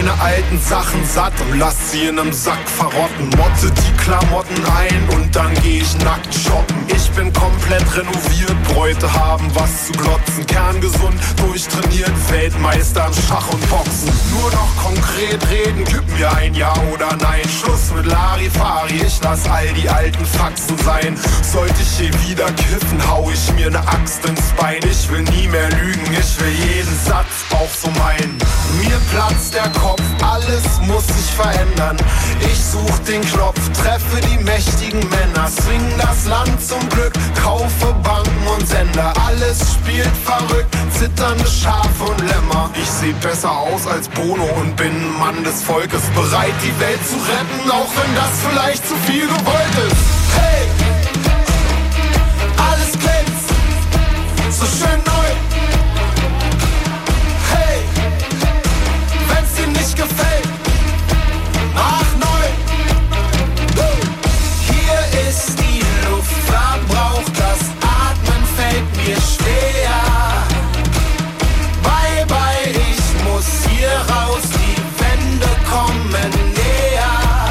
meine alten Sachen satt und lass sie in nem Sack verrotten. Motte die Klamotten ein und dann geh ich nackt shoppen. Ich bin komplett renoviert, Bräute haben was zu glotzen. Kerngesund, durchtrainiert, Weltmeister im Schach und Boxen. Nur noch konkret reden, gib mir ein Ja oder Nein. Schluss mit Larifari, ich lass all die alten Faxen sein. Sollte ich je wieder kiffen, hau ich mir ne Axt ins Bein. Ich will nie mehr lügen, ich will jeden Satz auch so meinen. Mir platzt der Kopf, alles muss sich verändern. Ich such den Knopf, treffe die mächtigen Männer. Swing das Land zum Glück, kaufe Banken und Sender. Alles spielt verrückt, zitternde Schafe und Lämmer. Ich seh besser aus als Bono und bin ein Mann des Volkes. Bereit die Welt zu retten, auch wenn das vielleicht zu viel gewollt ist. Hey! Alles glänzt, so schön neu. Hey, wenn's dir nicht gefällt, mach neu. Hier ist die Luft verbraucht, das Atmen fällt mir schwer. Bye bye, ich muss hier raus, die Wände kommen näher.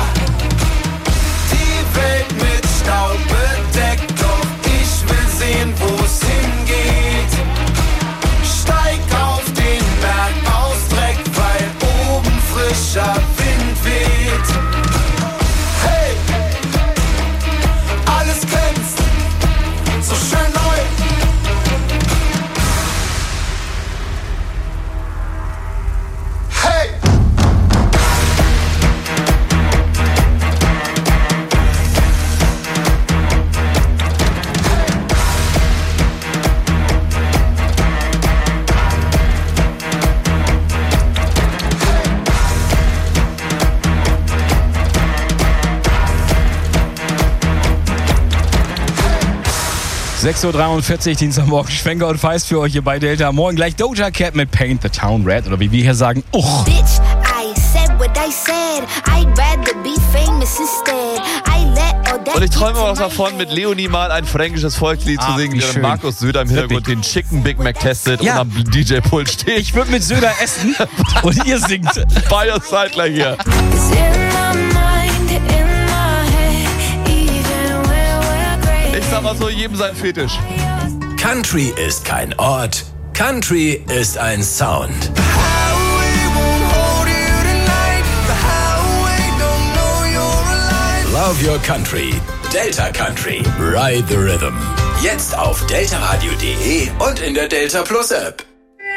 Die Welt mit Staub bedeckt, doch ich will sehen, wo's hingeht. Steig auf den Berg aus Dreck, weil oben frischer Wind weht. Hey, alles glänzt, so schön neu. Hey! 6:43 Uhr, Dienstagmorgen, Schwenker und Feist für euch hier bei Delta. Morgen gleich Doja Cat mit Paint the Town Red oder wie wir hier sagen, uch. Bitch, I said what I said. I'd rather be famous instead. I let all that. Und ich träume auch davon, mit Leonie mal ein fränkisches Volkslied zu singen, während Markus Söder im Hintergrund den Chicken Big Mac testet und am DJ-Pult steht. Ich würde mit Söder essen und ihr singt. Beide zeitgleich hier. Ich sag mal so, jedem sein Fetisch. Country ist kein Ort, Country ist ein Sound. Love your country. Delta Country. Ride the Rhythm. Jetzt auf deltaradio.de und in der Delta Plus App.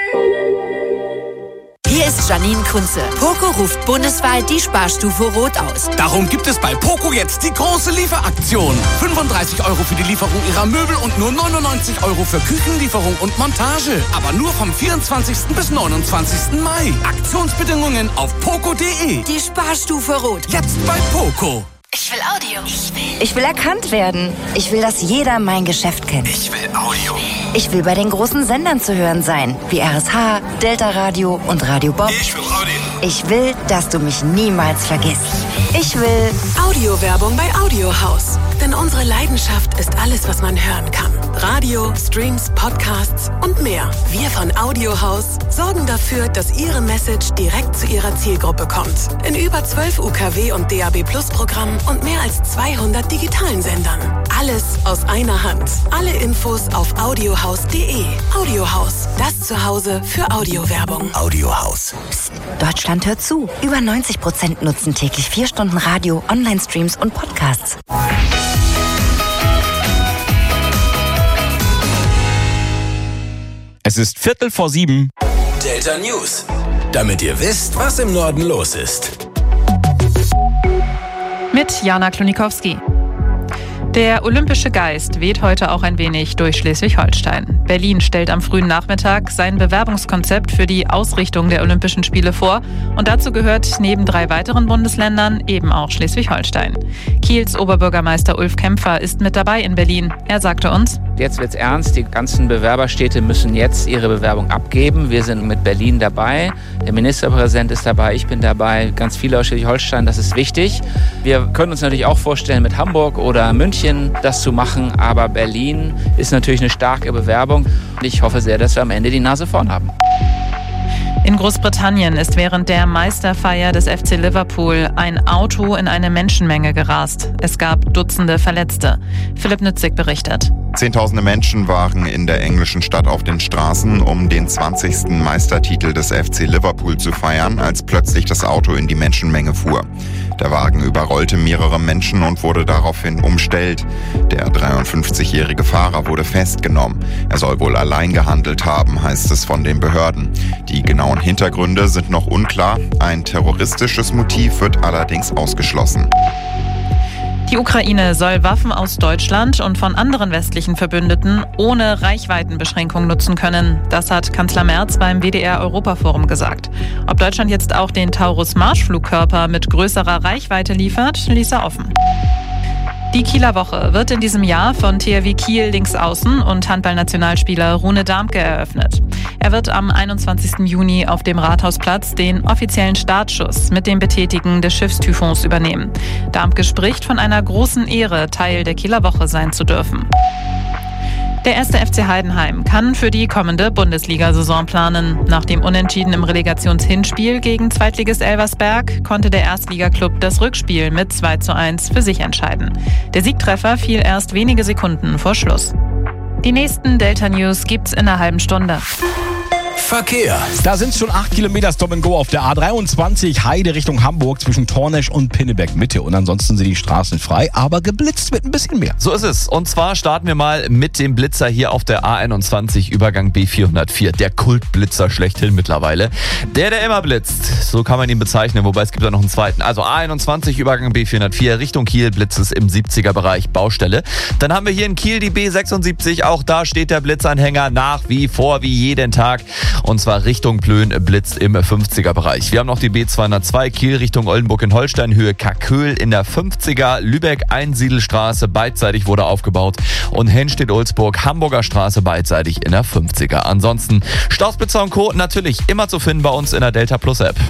Hier ist Janine Kunze. Poco ruft bundesweit die Sparstufe Rot aus. Darum gibt es bei Poco jetzt die große Lieferaktion. 35 € für die Lieferung ihrer Möbel und nur 99 € für Küchenlieferung und Montage. Aber nur vom 24. bis 29. Mai. Aktionsbedingungen auf poco.de. Die Sparstufe Rot. Jetzt bei Poco. Ich will Audio. Ich will erkannt werden. Ich will, dass jeder mein Geschäft kennt. Ich will Audio. Ich will bei den großen Sendern zu hören sein, wie RSH, Delta Radio und Radio Bob. Ich will Audio. Ich will, dass du mich niemals vergisst. Ich will Audiowerbung bei Audiohaus. Denn unsere Leidenschaft ist alles, was man hören kann. Radio, Streams, Podcasts und mehr. Wir von Audiohaus sorgen dafür, dass Ihre Message direkt zu Ihrer Zielgruppe kommt. In über 12 UKW und DAB+ Programmen und mehr als 200 digitalen Sendern. Alles aus einer Hand. Alle Infos auf audiohaus.de. Audiohaus, das Zuhause für Audiowerbung. Audiohaus. Psst, Deutschland hört zu. Über 90% nutzen täglich 4 Stunden Radio, Online-Streams und Podcasts. Es ist 6:45. Delta News. Damit ihr wisst, was im Norden los ist. Mit Jana Klonikowski. Der olympische Geist weht heute auch ein wenig durch Schleswig-Holstein. Berlin stellt am frühen Nachmittag sein Bewerbungskonzept für die Ausrichtung der Olympischen Spiele vor. Und dazu gehört neben 3 weiteren Bundesländern eben auch Schleswig-Holstein. Kiels Oberbürgermeister Ulf Kämpfer ist mit dabei in Berlin. Er sagte uns: Jetzt wird's ernst. Die ganzen Bewerberstädte müssen jetzt ihre Bewerbung abgeben. Wir sind mit Berlin dabei. Der Ministerpräsident ist dabei. Ich bin dabei. Ganz viele aus Schleswig-Holstein. Das ist wichtig. Wir können uns natürlich auch vorstellen, mit Hamburg oder München das zu machen. Aber Berlin ist natürlich eine starke Bewerbung. Ich hoffe sehr, dass wir am Ende die Nase vorn haben. In Großbritannien ist während der Meisterfeier des FC Liverpool ein Auto in eine Menschenmenge gerast. Es gab Dutzende Verletzte. Philipp Nützig berichtet. Zehntausende Menschen waren in der englischen Stadt auf den Straßen, um den 20. Meistertitel des FC Liverpool zu feiern, als plötzlich das Auto in die Menschenmenge fuhr. Der Wagen überrollte mehrere Menschen und wurde daraufhin umstellt. Der 53-jährige Fahrer wurde festgenommen. Er soll wohl allein gehandelt haben, heißt es von den Behörden. Die genauen Hintergründe sind noch unklar. Ein terroristisches Motiv wird allerdings ausgeschlossen. Die Ukraine soll Waffen aus Deutschland und von anderen westlichen Verbündeten ohne Reichweitenbeschränkung nutzen können. Das hat Kanzler Merz beim WDR-Europaforum gesagt. Ob Deutschland jetzt auch den Taurus-Marschflugkörper mit größerer Reichweite liefert, ließ er offen. Die Kieler Woche wird in diesem Jahr von THW Kiel Linksaußen und Handballnationalspieler Rune Darmke eröffnet. Er wird am 21. Juni auf dem Rathausplatz den offiziellen Startschuss mit dem Betätigen des Schiffstyphons übernehmen. Darmke spricht von einer großen Ehre, Teil der Kieler Woche sein zu dürfen. Der 1. FC Heidenheim kann für die kommende Bundesliga-Saison planen. Nach dem Unentschieden im Relegationshinspiel gegen Zweitligist Elversberg konnte der Erstligaklub das Rückspiel mit 2:1 für sich entscheiden. Der Siegtreffer fiel erst wenige Sekunden vor Schluss. Die nächsten Delta News gibt's in einer halben Stunde. Verkehr. Da sind schon 8 Kilometer Stop and Go auf der A23 Heide Richtung Hamburg zwischen Tornesch und Pinneberg Mitte. Und ansonsten sind die Straßen frei, aber geblitzt mit ein bisschen mehr. So ist es. Und zwar starten wir mal mit dem Blitzer hier auf der A21 Übergang B404. Der Kultblitzer schlechthin mittlerweile. Der immer blitzt. So kann man ihn bezeichnen, wobei es gibt da noch einen zweiten. Also A21 Übergang B404 Richtung Kiel blitzt es im 70er Bereich Baustelle. Dann haben wir hier in Kiel die B76. Auch da steht der Blitzanhänger nach wie vor wie jeden Tag. Und zwar Richtung Plön blitzt im 50er Bereich. Wir haben noch die B202 Kiel Richtung Oldenburg in Holstein, Höhe Kaköhl in der 50er. Lübeck Einsiedelstraße beidseitig wurde aufgebaut. Und Henstedt-Ulzburg Hamburger Straße beidseitig in der 50er. Ansonsten Stausblitzer und Co. natürlich immer zu finden bei uns in der Delta Plus App.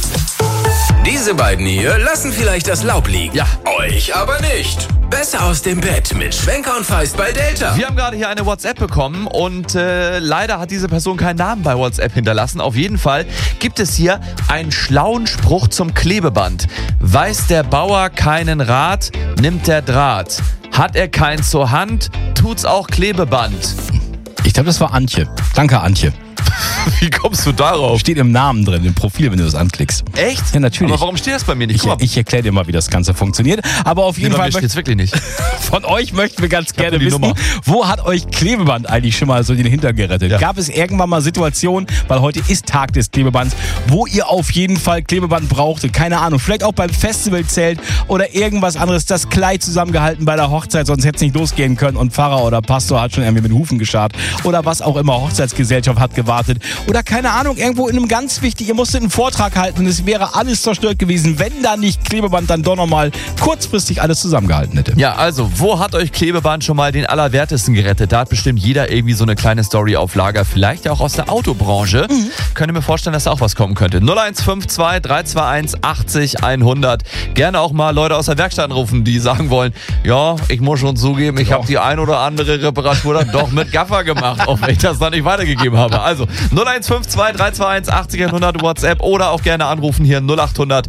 Diese beiden hier lassen vielleicht das Laub liegen. Ja. Euch aber nicht. Besser aus dem Bett mit Schwenker und Feist bei Delta. Wir haben gerade hier eine WhatsApp bekommen und leider hat diese Person keinen Namen bei WhatsApp hinterlassen. Auf jeden Fall gibt es hier einen schlauen Spruch zum Klebeband. Weiß der Bauer keinen Rat, nimmt der Draht. Hat er keins zur Hand, tut's auch Klebeband. Ich glaube, das war Antje. Danke, Antje. Wie kommst du darauf? Steht im Namen drin, im Profil, wenn du das anklickst. Echt? Ja, natürlich. Aber warum steht das bei mir nicht? Ich erkläre dir mal, wie das Ganze funktioniert. Aber auf jeden Fall steht's wirklich nicht. Von euch möchten wir ganz gerne wissen, wo hat euch Klebeband eigentlich schon mal so den Hintern gerettet? Ja. Gab es irgendwann mal Situationen, weil heute ist Tag des Klebebands, wo ihr auf jeden Fall Klebeband brauchtet? Keine Ahnung, vielleicht auch beim Festivalzelt oder irgendwas anderes, das Kleid zusammengehalten bei der Hochzeit, sonst hätte es nicht losgehen können und Pfarrer oder Pastor hat schon irgendwie mit Hufen gescharrt oder was auch immer, Hochzeitsgesellschaft hat gewartet. Oder keine Ahnung, irgendwo in einem ganz wichtigen, ihr musstet einen Vortrag halten und es wäre alles zerstört gewesen, wenn da nicht Klebeband dann doch nochmal kurzfristig alles zusammengehalten hätte. Ja, also, wo hat euch Klebeband schon mal den Allerwertesten gerettet? Da hat bestimmt jeder irgendwie so eine kleine Story auf Lager, vielleicht auch aus der Autobranche. Könnt ihr mir vorstellen, dass da auch was kommen könnte. 0152 321 80 100. Gerne auch mal Leute aus der Werkstatt anrufen, die sagen wollen, ja, ich muss schon zugeben, ich habe die ein oder andere Reparatur dann doch mit Gaffer gemacht, auch wenn ich das dann nicht weitergegeben habe. Also 0152 321 80 100 WhatsApp oder auch gerne anrufen hier 0800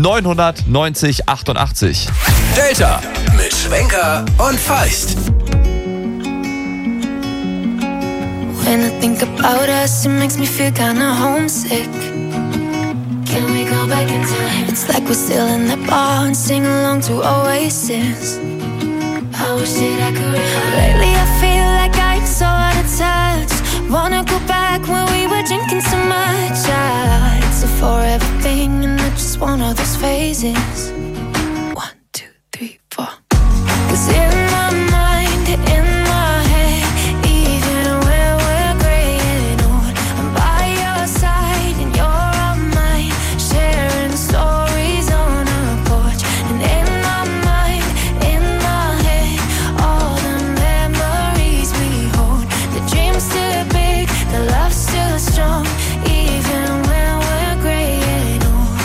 990 88. Delta mit Schwenker und Feist. When I think about us, it makes me feel kinda homesick. Can we go back in time? It's like we're still in the bar and sing along to Oasis. I wish that I could. Lately I feel like I'm so out of touch. Wanna go back when we were drinking so much. It's a forever thing and I just want all those phases. 1, 2, 3, 4. 'Cause in my mind, in my head, even when we're gray and old, I'm by your side and you're on mine, sharing stories on a porch. And in my mind, in my head, all the memories we hold. The dream's still big, the love's still strong, even when we're gray and old.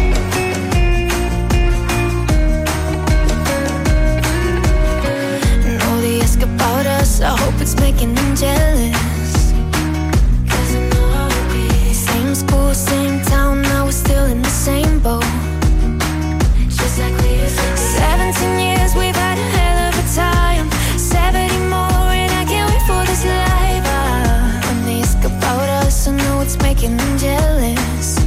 And all they ask about us, I hope it's making them jealous. 'Cause I know how it be. Same school, what's making them jealous.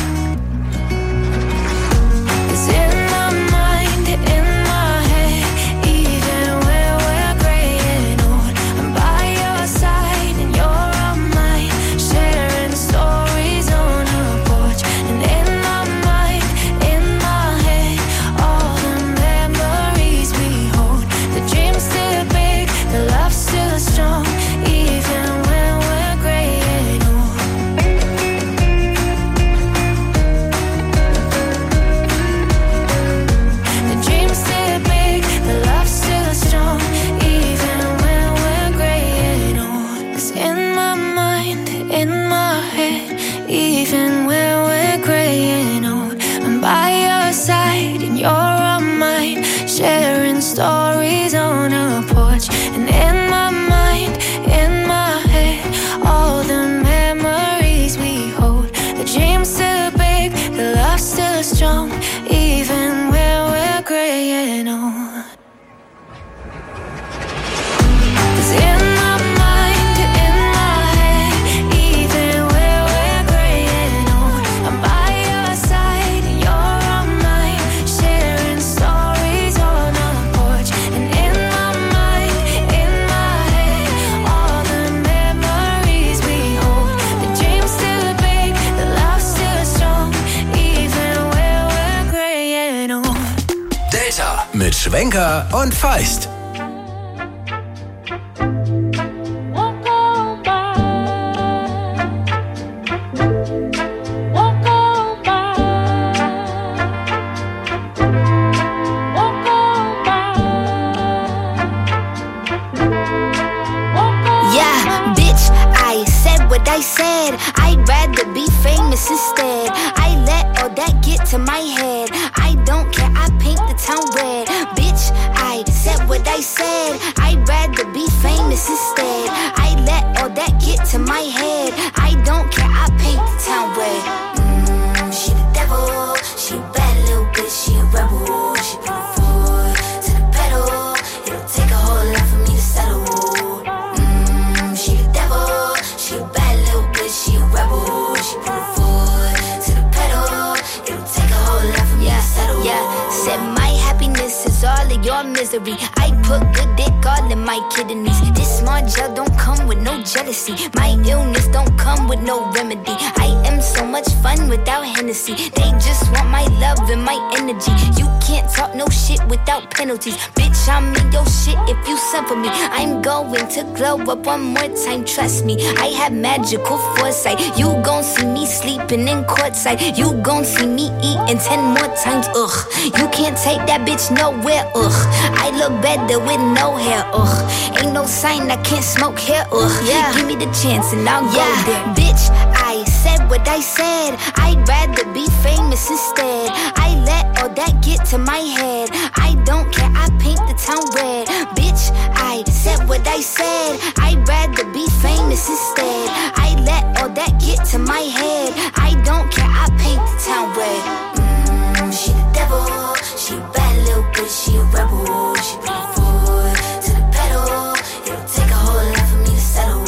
'Cause in my mind, in my head, even where we're gray and old, I'm by your side and you're on mine, sharing stories on a porch. And in my mind, in my head, all the memories we hold. The dream's still big, the love's still strong, even when we're gray and old. The dream's still big, the love's still strong, even when we're gray and old. 'Cause in my mind, in my head, even when we're gray and old, I'm by your side and you're on mine, sharing stories on a porch. And in my mind, in my head, all the memories we hold. The dream's still big, the love's still strong, even when we're gray and old. 'Cause in my mind, in my head, even when we're gray and old, I'm by your side and you're on mine, sharing stories on a porch. And in my mind, in my head, all the memories we hold. The dream's still big, the love's still strong, even when we're gray and old. Delta mit Schwenker und Feist. Yeah, bitch, I said what I said. I'd rather be famous instead. I let all that get to my head. I don't care, I paint the town red. Bitch, I said what I said. I'd rather be famous instead. I let all that get to my head. I don't care, I paint the town red. She the devil, she a bad little bitch, she a rebel. She put her foot to the pedal. It'll take a whole lot for me to settle. She the devil, she a bad little bitch, she a rebel. She put her foot to the pedal. It'll take a whole lot for me to settle. Yeah, said my happiness is all of your misery. I put good dick all in my kidneys. This small gel don't come with no jealousy. My illness don't come with no remedy. I am so much fun without Hennessy. They just want my love and my energy. You can't talk no shit without penalties. Bitch, I'm in your shit if you send for me. I'm going to glow up one more time, trust me. I have magical foresight. You gon' see me sleeping in courtside. You gon' see me eating 10 more times, ugh. You can't take that bitch nowhere, ugh. I look better with no hair, ugh. Ain't no sign I can't smoke here, ugh. Yeah. Give me the chance and I'll go there. Bitch, I said what I said. I'd rather be famous instead. I let all that get to my head. I don't care, I paint the town red. Bitch, I said what I said. I'd rather be famous instead. I let all that get to my head. I don't care, I paint the town red. She the devil, she a bad little bitch, she a rebel. She put her foot to the pedal. It'll take a whole lot for me to settle.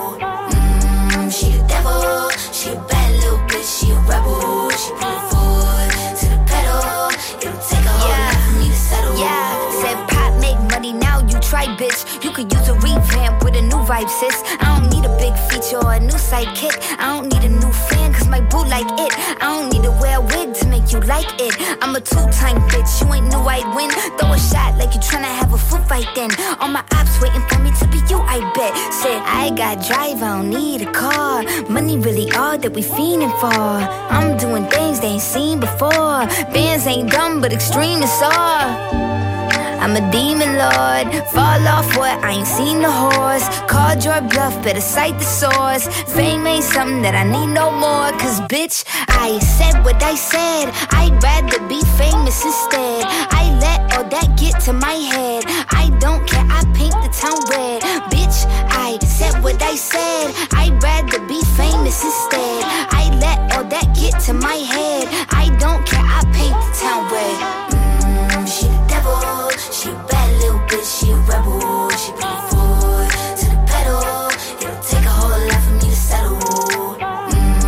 She the devil, she a bad little bitch, she a rebel. She put her foot to the pedal. It'll take a whole lot for me to settle. Yeah, said pop make money, now you try, bitch. You could use a revamp with a new vibe, sis. I don't need a big feature or a new sidekick. I don't need a new fan, cause my boo like it. I don't need to wear a wig to make you like it. I'm a two-time bitch, you ain't knew I'd win. Throw a shot like you tryna have a foot fight then. All my ops waiting for me to be you, I bet. Said I got drive, I don't need a car. Money really all that we fiending for. I'm doing things they ain't seen before. Bands ain't dumb, but extreme is all. I'm a demon lord. Fall off what? I ain't seen the horse. Called your bluff, better cite the source. Fame ain't something that I need no more. Cause bitch, I said what I said. I'd rather be famous instead. I let all that get to my head. I don't care, I paint the town red. Bitch, I said what I said. I'd rather be famous instead. I let all that get to my head. I don't care, I paint the town red. She the devil, she a bad little bitch, she a rebel. She put her foot to the pedal. It'll take a whole lot for me to settle.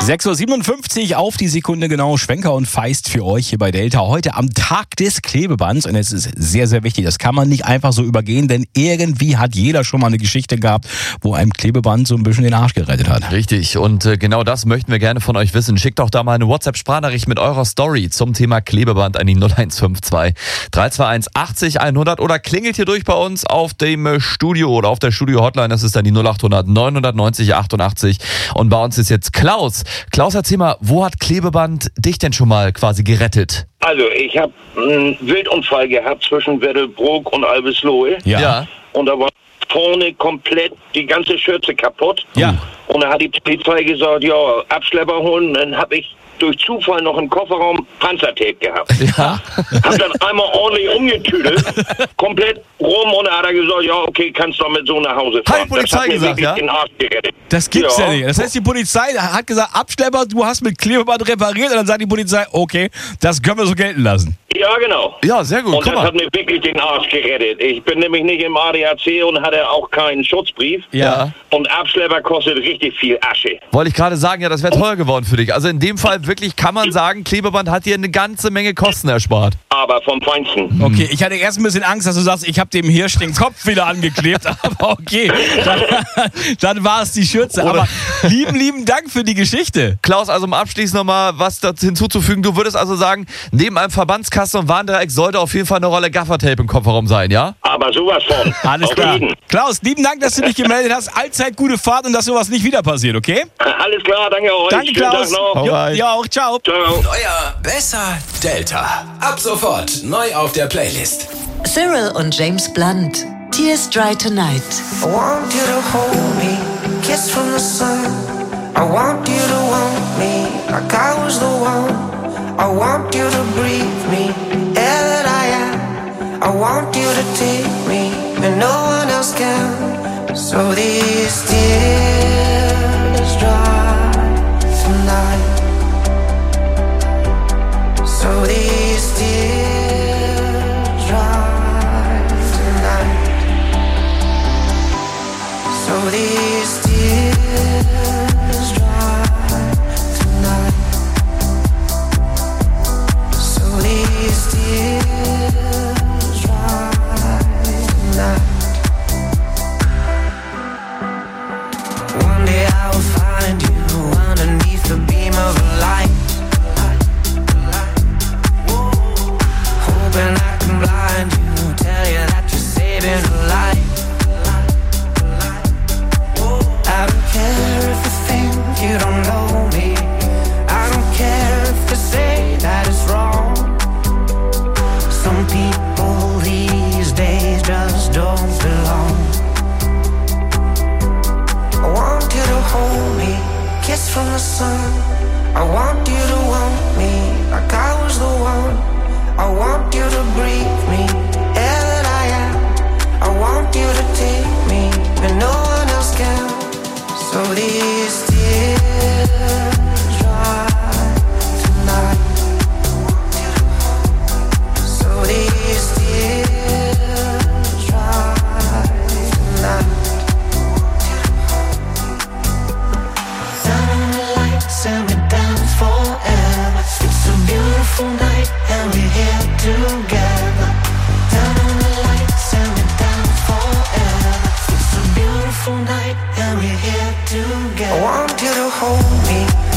6.57 Uhr auf die Sekunde genau. Schwenker und Feist für euch hier bei Delta. Heute am Tag des Klebebands. Und es ist sehr, sehr wichtig. Das kann man nicht einfach so übergehen, denn irgendwie hat jeder schon mal eine Geschichte gehabt, wo einem Klebeband so ein bisschen den Arsch gerettet hat. Richtig. Und genau das möchten wir gerne von euch wissen. Schickt doch da mal eine WhatsApp-Sprachnachricht mit eurer Story zum Thema Klebeband an die 0152 321 80 100 oder klingelt hier durch bei uns auf dem Studio oder auf der Studio-Hotline. Das ist dann die 0800 990 88. Und bei uns ist jetzt Klaus. Klaus, erzähl mal, wo hat Klebeband dich denn schon mal quasi gerettet? Also, ich habe einen Wildunfall gehabt zwischen Weddelbrook und Albislohe. Ja. Und da war vorne komplett die ganze Schürze kaputt. Ja. Und da hat die Polizei gesagt, ja, Abschlepper holen. Dann habe ich durch Zufall noch im Kofferraum Panzertape gehabt. Ja. Hab dann einmal ordentlich umgetüdelt, komplett rum, und dann hat er gesagt, ja, okay, kannst doch mit so nach Hause fahren. Hat die Polizei gesagt, ja? Den Arsch gerettet. Das gibt's ja nicht. Das heißt, die Polizei hat gesagt, Abschlepper, du hast mit Klebeband repariert, und dann sagt die Polizei, okay, das können wir so gelten lassen. Ja, genau. Ja, sehr gut. Und das hat mir wirklich den Arsch gerettet. Ich bin nämlich nicht im ADAC und hatte auch keinen Schutzbrief. Ja. Und Abschlepper kostet richtig viel Asche. Wollte ich gerade sagen, ja, das wäre teuer geworden für dich. Also in dem Fall wirklich kann man sagen, Klebeband hat dir eine ganze Menge Kosten erspart. Aber vom Feinsten. Okay, ich hatte erst ein bisschen Angst, dass du sagst, ich habe dem Hirsch den Kopf wieder angeklebt, aber okay, dann war es die Schürze. Aber lieben Dank für die Geschichte. Klaus, also um abschließend nochmal was dazu hinzuzufügen. Du würdest also sagen, neben einem Verbandskasten und Warndreieck sollte auf jeden Fall eine Rolle Gaffertape im Kofferraum sein, ja? Aber sowas von. Alles klar. Klaus, lieben Dank, dass du dich gemeldet hast. Allzeit gute Fahrt und dass sowas nicht wieder passiert, okay? Alles klar, danke euch. Danke, Klaus. Schönen Tag noch. Ja, auch. Ciao. Ciao. Neuer, besser, Delta. Ab sofort neu auf der Playlist. Cyril und James Blunt. Tears Dry Tonight. I want you to hold me, kiss from the sun. I want you to want me like I was the one. I want you to breathe me, air that I am. I want you to take me when no one else can. So these tears dry tonight. So these tears dry tonight. So these tears dry tonight. So these tears dry tonight. One day I will find you underneath the beam of light. Hoping I can blind you, tell you that you're saving a life. I don't care if you think you don't know me. I don't care if they say that it's wrong. Some people these days just don't belong. I want you to hold me, kiss from the sun. I want you to want me like I was the one. I want you to breathe me, air that I am. I want you to take me when no one else can. So these tears dry tonight. So these tears dry tonight. Turn on the lights and we're dance forever. It's a beautiful night and we're here together. Turn on the lights and we're dance forever. It's a beautiful night and we're here together. I want you to hold me,